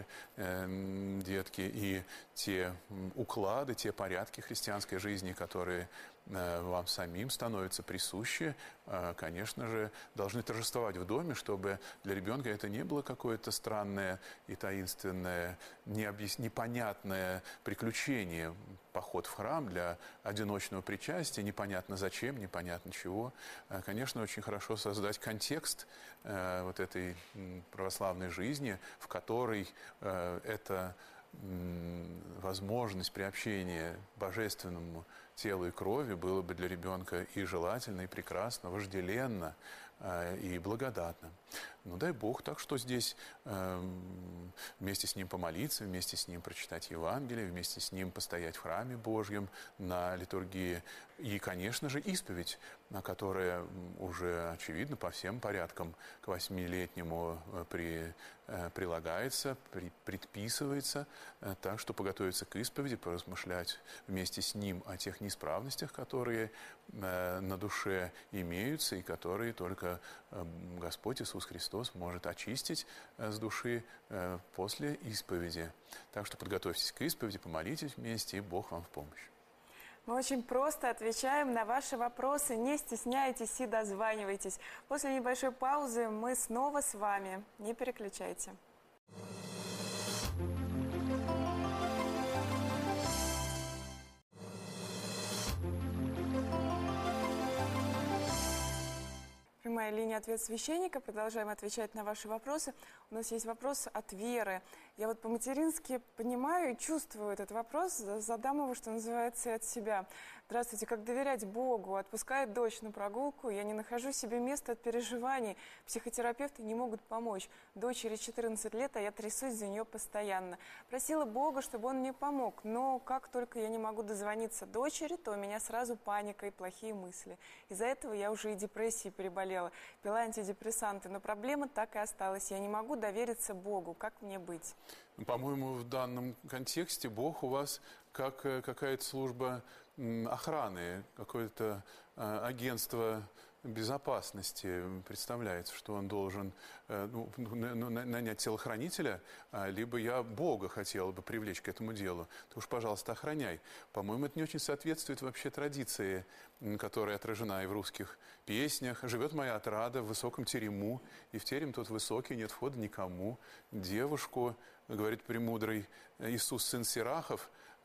э, детки, и те уклады, те порядки христианской жизни, которые э, вам самим становятся присущи, э, конечно же, должны торжествовать в доме, чтобы для ребенка это не было какое-то странное и таинственное, необъяс... непонятное приключение. Поход в храм для одиночного причастия, непонятно зачем, непонятно чего. Э, конечно, очень хорошо создать контекст э, вот этой православной жизни, в которой э, эта э, возможность приобщения к божественному телу и крови было бы для ребенка и желательно, и прекрасно, вожделенно э, и благодатно. Ну, дай Бог, так что здесь э, вместе с ним помолиться, вместе с ним прочитать Евангелие, вместе с ним постоять в храме Божьем на литургии. И, конечно же, исповедь, которая уже, очевидно, по всем порядкам к восьмилетнему при, э, прилагается, при, предписывается. Э, так что поготовиться к исповеди, поразмышлять вместе с ним о тех неисправностях, которые э, на душе имеются и которые только э, Господь Иисус Христос может очистить с души после исповеди. Так что подготовьтесь к исповеди, помолитесь вместе, и Бог вам в помощь. Мы очень просто отвечаем на ваши вопросы. Не стесняйтесь и дозванивайтесь. После небольшой паузы мы снова с вами. Не переключайте. Прямая линия «Ответ священника». Продолжаем отвечать на ваши вопросы. У нас есть вопрос от Веры. Я вот по-матерински понимаю и чувствую этот вопрос, задам его, что называется, от себя. Здравствуйте. Как доверять Богу? Отпускает дочь на прогулку, я не нахожу себе места от переживаний. Психотерапевты не могут помочь. Дочери четырнадцать лет, а я трясусь за нее постоянно. Просила Бога, чтобы он мне помог, но как только я не могу дозвониться дочери, то у меня сразу паника и плохие мысли. Из-за этого я уже и депрессией переболела. Пила антидепрессанты, но проблема так и осталась. Я не могу довериться Богу. Как мне быть? По-моему, в данном контексте Бог у вас как какая-то служба охраны, какое-то агентство безопасности представляется, что он должен ну, нанять телохранителя, либо я Бога хотела бы привлечь к этому делу, то уж, пожалуйста, охраняй. По-моему, это не очень соответствует вообще традиции, которая отражена и в русских песнях. «Живет моя отрада в высоком терему, и в терем тот высокий, нет входа никому». Девушку, говорит премудрый Иисус, сын Сирахов,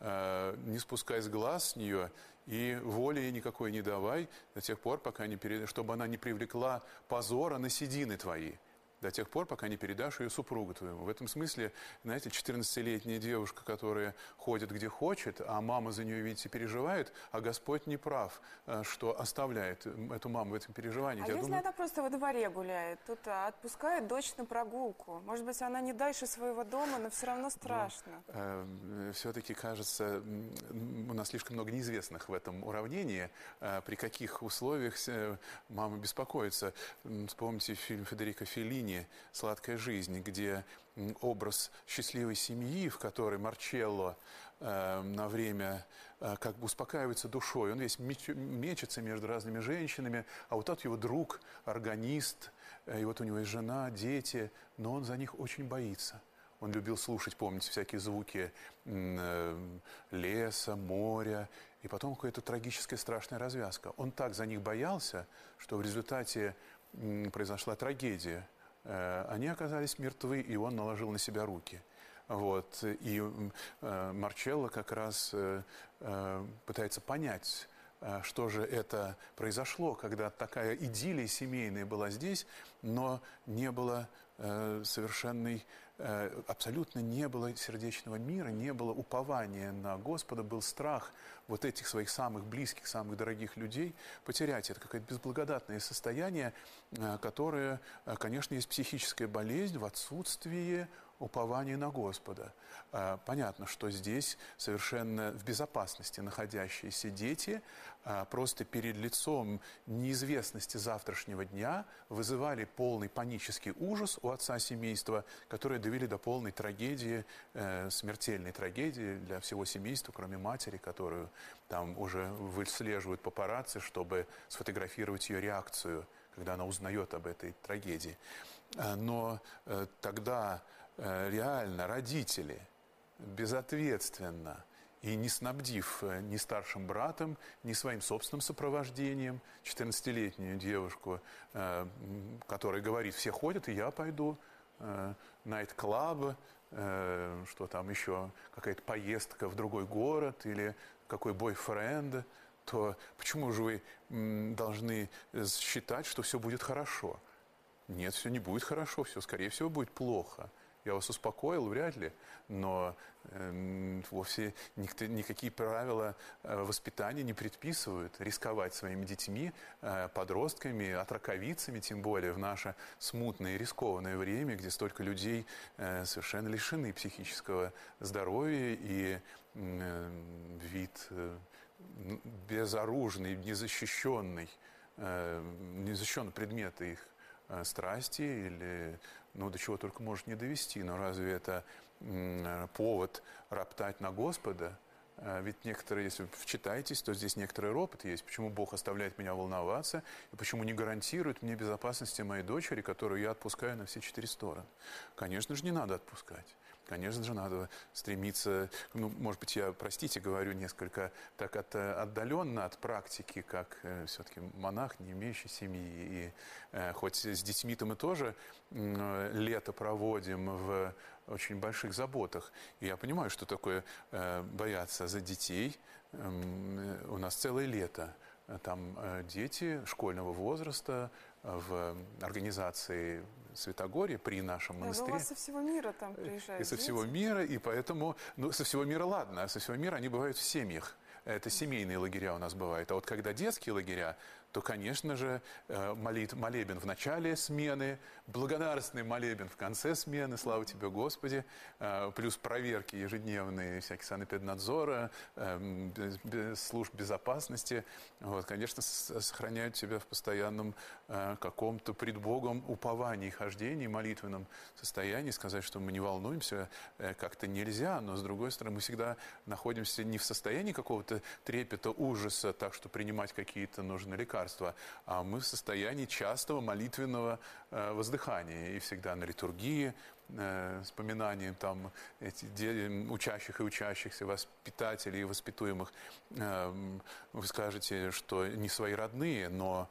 не спускай с глаз с нее и воли ей никакой не давай до тех пор, пока не перед... чтобы она не привлекла позора на седины твои. До тех пор, пока не передашь ее супругу твоему. В этом смысле, знаете, четырнадцатилетняя девушка, которая ходит где хочет, а мама за нее, видите, переживает, а Господь не прав, что оставляет эту маму в этом переживании. А Я если думаю... она просто во дворе гуляет, тут отпускает дочь на прогулку? Может быть, она не дальше своего дома, но все равно страшно. Э, все-таки, кажется, у нас слишком много неизвестных в этом уравнении. Э, при каких условиях мама беспокоится. Вспомните фильм Федерико Феллини «Сладкая жизнь», где образ счастливой семьи, в которой Марчелло э, на время э, как бы успокаивается душой. Он весь меч, мечется между разными женщинами, а вот тот его друг, органист, э, и вот у него есть жена, дети, но он за них очень боится. Он любил слушать, помните, всякие звуки э, леса, моря, и потом какая-то трагическая страшная развязка. Он так за них боялся, что в результате э, произошла трагедия. Они оказались мертвы, и он наложил на себя руки. Вот. И э, Марчелло как раз э, пытается понять что же это произошло, когда такая идиллия семейная была здесь, но не было совершенной, абсолютно не было сердечного мира, не было упования на Господа, был страх вот этих своих самых близких, самых дорогих людей потерять. Это какое-то безблагодатное состояние, которое, конечно, есть психическая болезнь в отсутствии упования на Господа. Понятно, что здесь совершенно в безопасности находящиеся дети просто перед лицом неизвестности завтрашнего дня вызывали полный панический ужас у отца семейства, которые довели до полной трагедии, смертельной трагедии для всего семейства, кроме матери, которую там уже выслеживают папарацци, чтобы сфотографировать ее реакцию, когда она узнает об этой трагедии. Но тогда реально родители безответственно и не снабдив ни старшим братом, ни своим собственным сопровождением четырнадцатилетнюю девушку, которая говорит: все ходят, и я пойду, найт-клаб, что там еще, какая-то поездка в другой город или какой бойфренд, то почему же вы должны считать, что все будет хорошо? Нет, все не будет хорошо, все, скорее всего, будет плохо. Я вас успокоил, вряд ли, но э, вовсе никто, никакие правила э, воспитания не предписывают рисковать своими детьми, э, подростками, отраковицами, тем более в наше смутное и рискованное время, где столько людей э, совершенно лишены психического здоровья, и э, вид э, безоружный, незащищенный, э, незащищенный предмет их э, страсти или... ну, до чего только может не довести. Но разве это м, повод роптать на Господа? А ведь некоторые, если вы вчитаетесь, то здесь некоторый ропот есть. Почему Бог оставляет меня волноваться? И почему не гарантирует мне безопасности моей дочери, которую я отпускаю на все четыре стороны? Конечно же, не надо отпускать. Конечно же, надо стремиться, ну, может быть, я, простите, говорю несколько так от, отдаленно от практики, как э, все-таки монах, не имеющий семьи. И э, хоть с детьми-то мы тоже э, лето проводим в очень больших заботах. И я понимаю, что такое э, бояться за детей. Э, у нас целое лето. Там э, дети школьного возраста в организации Святогорья при нашем монастыре. Да, у вас со всего мира там приезжают. И со дети. всего мира, и поэтому, ну, со всего мира ладно, а со всего мира они бывают в семьях. Это семейные лагеря у нас бывают. А вот когда детские лагеря, то, конечно же, молит, молебен в начале смены, благодарственный молебен в конце смены, слава тебе, Господи, плюс проверки ежедневные всякие санэпиднадзора, служб безопасности, вот, конечно, сохраняют тебя в постоянном каком-то пред Богом уповании, хождении, молитвенном состоянии. Сказать, что мы не волнуемся, как-то нельзя, но, с другой стороны, мы всегда находимся не в состоянии какого-то трепета, ужаса, так что принимать какие-то нужные лекарства, а мы в состоянии частого молитвенного э, воздыхания. И всегда на литургии, э, с поминанием там, эти, де, учащих и учащихся, воспитателей и воспитуемых. Э, вы скажете, что не свои родные, но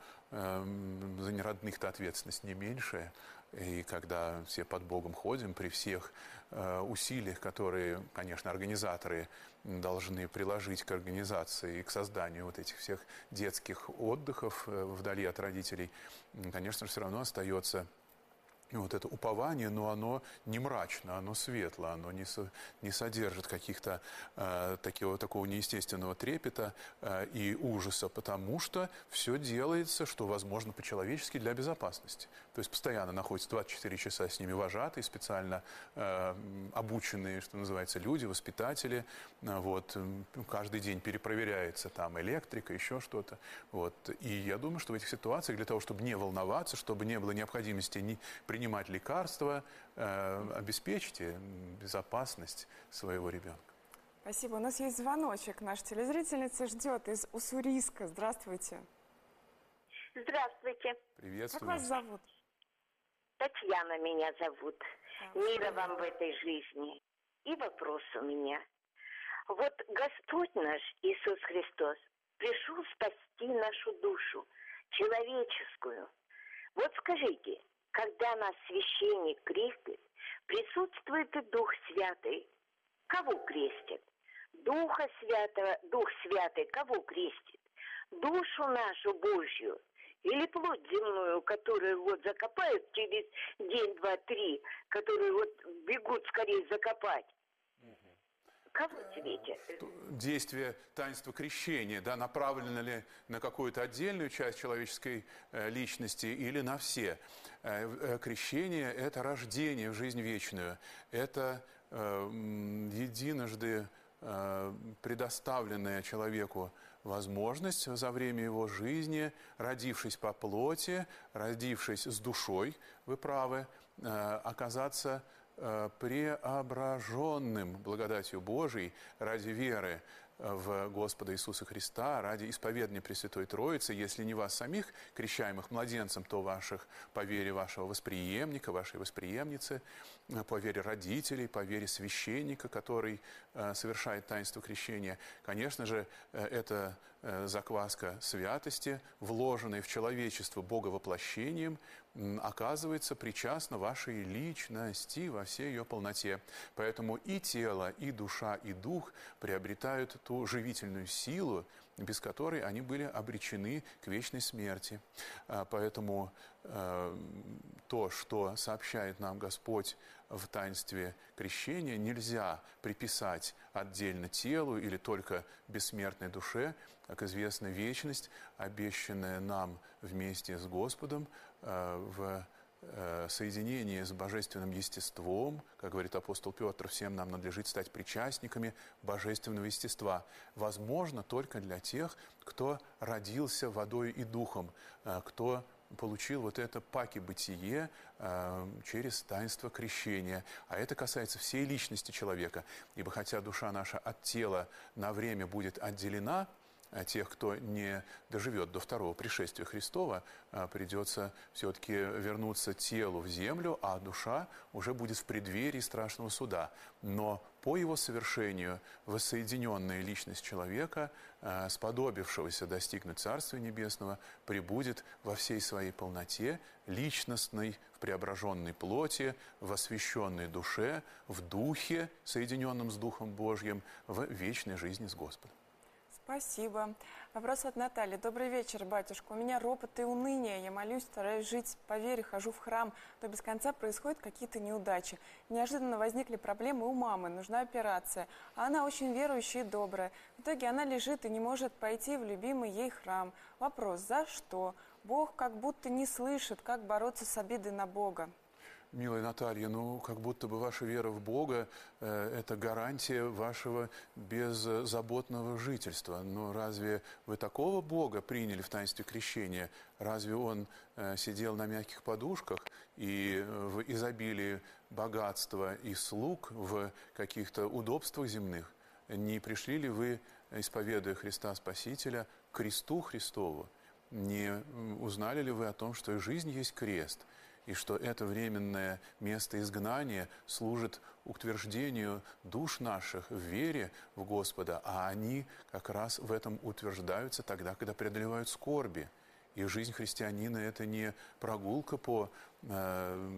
э, за неродных-то ответственность не меньшая. И когда все под Богом ходим, при всех э, усилиях, которые, конечно, организаторы должны приложить к организации и к созданию вот этих всех детских отдыхов э, вдали от родителей, конечно, все равно остается вот это упование, но оно не мрачно, оно светло, оно не, со, не содержит каких-то э, такого, такого неестественного трепета э, и ужаса, потому что все делается, что возможно по-человечески для безопасности. То есть постоянно находятся двадцать четыре часа с ними вожатые, специально э, обученные, что называется, люди, воспитатели. Э, вот, каждый день перепроверяется там электрика, еще что-то. Вот. И я думаю, что в этих ситуациях для того, чтобы не волноваться, чтобы не было необходимости не принимать лекарства, э, обеспечьте безопасность своего ребенка. Спасибо. У нас есть звоночек. Наша телезрительница ждет из Уссурийска. Здравствуйте. Здравствуйте. Приветствую. Как вас зовут? Татьяна меня зовут. Да, Мира вам в этой жизни. И вопрос у меня. Вот Господь наш Иисус Христос пришел спасти нашу душу, человеческую. Вот скажите, когда нас священник крестит, присутствует и Дух Святый. Кого крестит? Духа Святого, Дух Святый кого крестит? душу нашу Божью или плоть земную, которую вот закопают через день, два, три, которые вот бегут скорее закопать. Кого тебе? Действие таинства крещения, да, направлено ли на какую-то отдельную часть человеческой э, личности или на все? Э, э, крещение – это рождение в жизнь вечную, это э, единожды э, предоставленная человеку возможность за время его жизни, родившись по плоти, родившись с душой, вы правы, э, оказаться преображенным благодатью Божией ради веры в Господа Иисуса Христа, ради исповедания Пресвятой Троицы, если не вас самих, крещаемых младенцем, то ваших, по вере вашего восприемника, вашей восприемницы, по вере родителей, по вере священника, который совершает таинство крещения. Конечно же, это закваска святости, вложенная в человечество Боговоплощением, оказывается причастна вашей личности во всей ее полноте. Поэтому и тело, и душа, и дух приобретают ту живительную силу, без которой они были обречены к вечной смерти. Поэтому то, что сообщает нам Господь в таинстве крещения, нельзя приписать отдельно телу или только бессмертной душе. Как известно, вечность, обещанная нам вместе с Господом в соединении с божественным естеством, как говорит апостол Петр, всем нам надлежит стать причастниками божественного естества. Возможно только для тех, кто родился водой и духом, кто получил вот это паки-бытие э, через таинство крещения. А это касается всей личности человека. Ибо хотя душа наша от тела на время будет отделена, тех, кто не доживет до второго пришествия Христова, придется все-таки вернуться телу в землю, а душа уже будет в преддверии страшного суда. Но по его совершению воссоединенная личность человека, сподобившегося достигнуть Царствия Небесного, пребудет во всей своей полноте, личностной, в преображенной плоти, в освященной душе, в духе, соединенном с Духом Божьим, в вечной жизни с Господом. Спасибо. Вопрос от Натальи. Добрый вечер, батюшка. У меня ропот и уныние. Я молюсь, стараюсь жить по вере, хожу в храм, но без конца происходят какие-то неудачи. Неожиданно возникли проблемы у мамы, нужна операция. А она очень верующая и добрая. В итоге она лежит и не может пойти в любимый ей храм. Вопрос, за что? Бог как будто не слышит, как бороться с обидой на Бога. Милая Наталья, ну, как будто бы ваша вера в Бога э, – это гарантия вашего беззаботного жительства. Но разве вы такого Бога приняли в таинстве крещения? Разве Он э, сидел на мягких подушках и в изобилии богатства и слуг, в каких-то удобствах земных? Не пришли ли вы, исповедуя Христа Спасителя, к кресту Христову? Не узнали ли вы о том, что жизнь есть крест – и что это временное место изгнания служит утверждению душ наших в вере в Господа, а они как раз в этом утверждаются тогда, когда преодолевают скорби. И жизнь христианина – это не прогулка по э,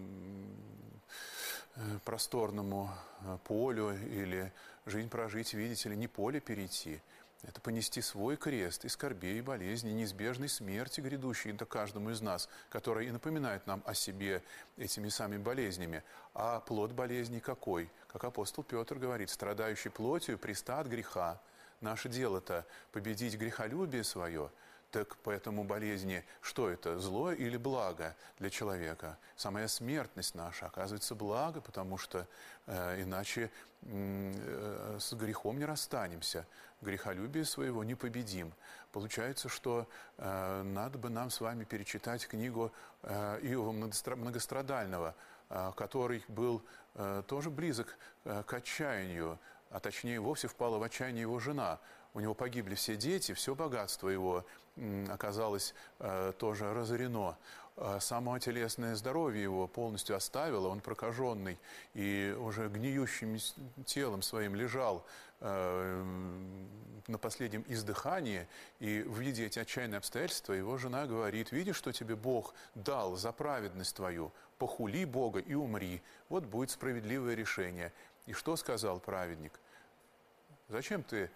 просторному полю или жизнь прожить, видите ли, не поле перейти. Это понести свой крест и скорбей, и болезней, неизбежной смерти, грядущей до каждому из нас, которая и напоминает нам о себе этими самыми болезнями. А плод болезни какой? Как апостол Петр говорит, страдающий плотью приста от греха. Наше дело-то победить грехолюбие свое. Так поэтому болезни, что это, зло или благо для человека? Самая смертность наша оказывается благо, потому что э, иначе э, с грехом не расстанемся, грехолюбие своего не победим. Получается, что э, надо бы нам с вами перечитать книгу э, Иова Многострадального, э, который был э, тоже близок э, к отчаянию, а точнее вовсе впала в отчаяние его жена. У него погибли все дети, все богатство его оказалось э, тоже разорено. Само телесное здоровье его полностью оставило, он прокаженный и уже гниющим телом своим лежал э, на последнем издыхании, и, видя эти отчаянные обстоятельства, его жена говорит: видишь, что тебе Бог дал за праведность твою, похули Бога и умри, вот будет справедливое решение. И что сказал праведник? Зачем ты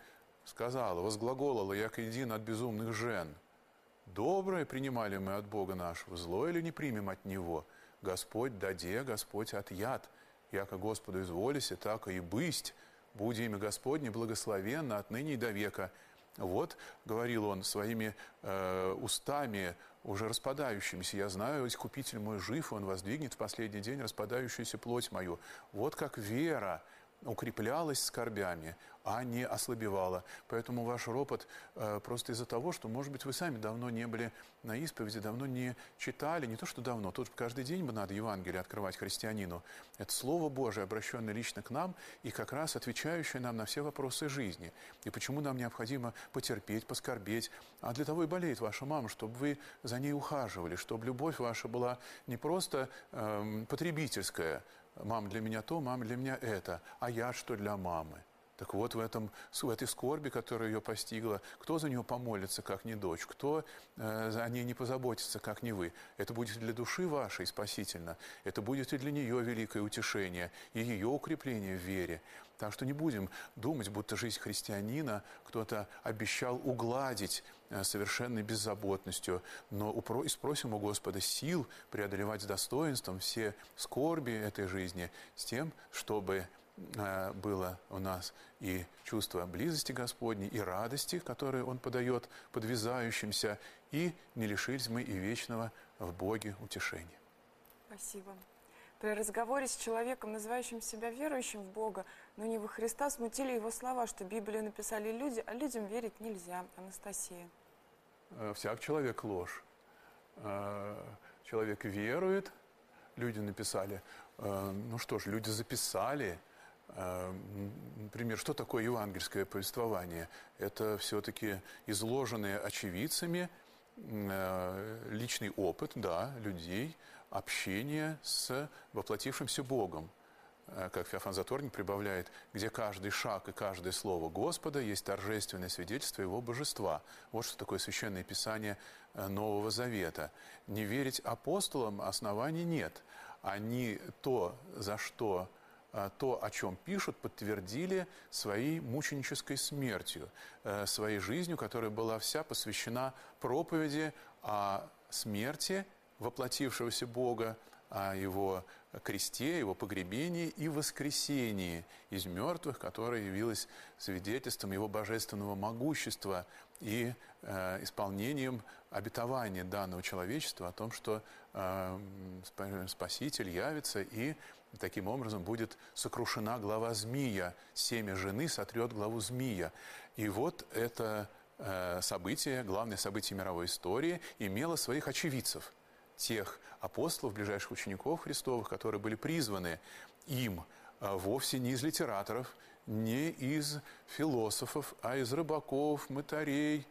сказала, возглаголала, яко един от безумных жен. Доброе принимали мы от Бога нашего, злое ли не примем от Него? Господь даде, Господь отъят. Яко Господу изволися, тако и бысть. Буди имя Господне благословенно отныне и до века. Вот, говорил он своими э, устами, уже распадающимися, я знаю, Искупитель мой жив, он воздвигнет в последний день распадающуюся плоть мою. Вот как вера укреплялась скорбями, а не ослабевала. Поэтому ваш ропот э, просто из-за того, что, может быть, вы сами давно не были на исповеди, давно не читали, не то что давно, тут каждый день бы надо Евангелие открывать христианину. Это Слово Божие, обращенное лично к нам и как раз отвечающее нам на все вопросы жизни. И почему нам необходимо потерпеть, поскорбеть. А для того и болеет ваша мама, чтобы вы за ней ухаживали, чтобы любовь ваша была не просто э, потребительская, мама для меня то, мама для меня это, а я что для мамы? Так вот, в, этом, в этой скорби, которая ее постигла, кто за нее помолится, как не дочь, кто э, о ней не позаботится, как не вы. Это будет для души вашей спасительно, это будет и для нее великое утешение, и ее укрепление в вере. Так что не будем думать, будто жизнь христианина кто-то обещал угладить э, совершенной беззаботностью, но упро- и спросим у Господа сил преодолевать с достоинством все скорби этой жизни с тем, чтобы было у нас и чувство близости Господней, и радости, которые Он подает подвязающимся, и не лишились мы и вечного в Боге утешения. Спасибо. При разговоре с человеком, называющим себя верующим в Бога, но не во Христа, смутили его слова, что Библию написали люди, а людям верить нельзя. Анастасия. Всяк человек ложь. Человек верует, люди написали. Ну что ж, люди записали. Например, что такое евангельское повествование? Это все-таки изложенные очевидцами личный опыт, да, людей, общение с воплотившимся Богом. Как Феофан Затворник прибавляет, где каждый шаг и каждое слово Господа есть торжественное свидетельство Его божества. Вот что такое Священное Писание Нового Завета. Не верить апостолам оснований нет. Они то, за что... то, о чем пишут, подтвердили своей мученической смертью, своей жизнью, которая была вся посвящена проповеди о смерти воплотившегося Бога, о Его кресте, Его погребении и воскресении из мертвых, которое явилось свидетельством Его божественного могущества и э, исполнением обетования данного человечества о том, что э, Спаситель явится и таким образом будет сокрушена глава змея, семя жены сотрет главу змея. И вот это э, событие, главное событие мировой истории, имело своих очевидцев, тех апостолов, ближайших учеников Христовых, которые были призваны им э, вовсе не из литераторов, не из философов, а из рыбаков, мытарей,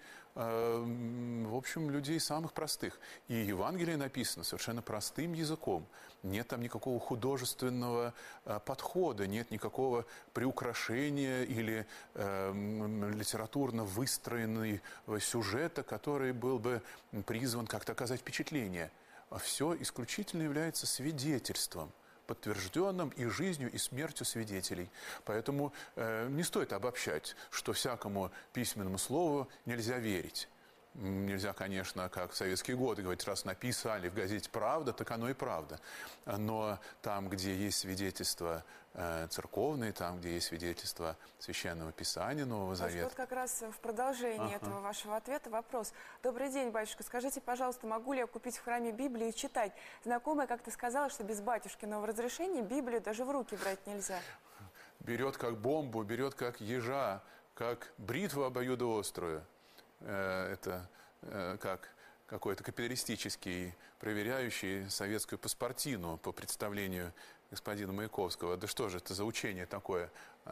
э, в общем, людей самых простых. И Евангелие написано совершенно простым языком. Нет там никакого художественного э, подхода, нет никакого приукрашения или э, литературно выстроенного сюжета, который был бы призван как-то оказать впечатление. Все исключительно является свидетельством, подтвержденным и жизнью, и смертью свидетелей. Поэтому э, не стоит обобщать, что всякому письменному слову нельзя верить. Нельзя, конечно, как в советские годы говорить, раз написали в газете «Правда», так оно и правда. Но там, где есть свидетельства э, церковные, там, где есть свидетельства Священного Писания Нового Завета. Вот как раз в продолжении ага. этого вашего ответа вопрос. Добрый день, батюшка. Скажите, пожалуйста, могу ли я купить в храме Библию и читать? Знакомая как-то сказала, что без батюшкиного разрешения Библию даже в руки брать нельзя. Берет как бомбу, берет как ежа, как бритву обоюдоострую. Это как какой-то капиталистический, проверяющий советскую паспортину по представлению господина Маяковского. Да что же это за учение такое?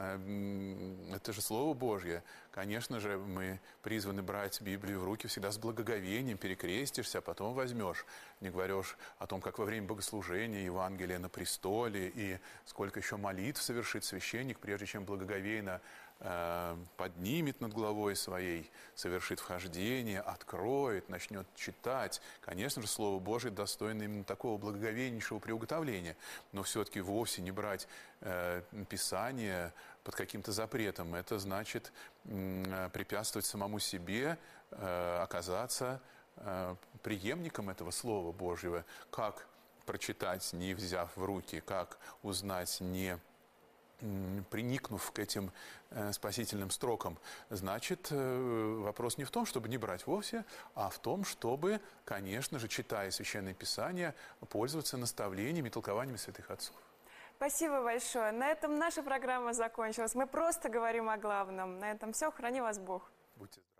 Это же Слово Божье. Конечно же, мы призваны брать Библию в руки всегда с благоговением, перекрестишься, а потом возьмешь. Не говоришь о том, как во время богослужения, Евангелия на престоле, и сколько еще молитв совершит священник, прежде чем благоговейно э, поднимет над головой своей, совершит вхождение, откроет, начнет читать. Конечно же, Слово Божие достойно именно такого благоговейнейшего приуготовления. Но все-таки вовсе не брать э, Писание под каким-то запретом. Это значит э, препятствовать самому себе э, оказаться э, преемником этого Слова Божьего. Как прочитать, не взяв в руки, как узнать, не приникнув к этим э, спасительным строкам, значит, э, вопрос не в том, чтобы не брать вовсе, а в том, чтобы, конечно же, читая Священное Писание, пользоваться наставлениями и толкованиями святых отцов. Спасибо большое. На этом наша программа закончилась. Мы просто говорим о главном. На этом все. Храни вас Бог. Будьте здравы.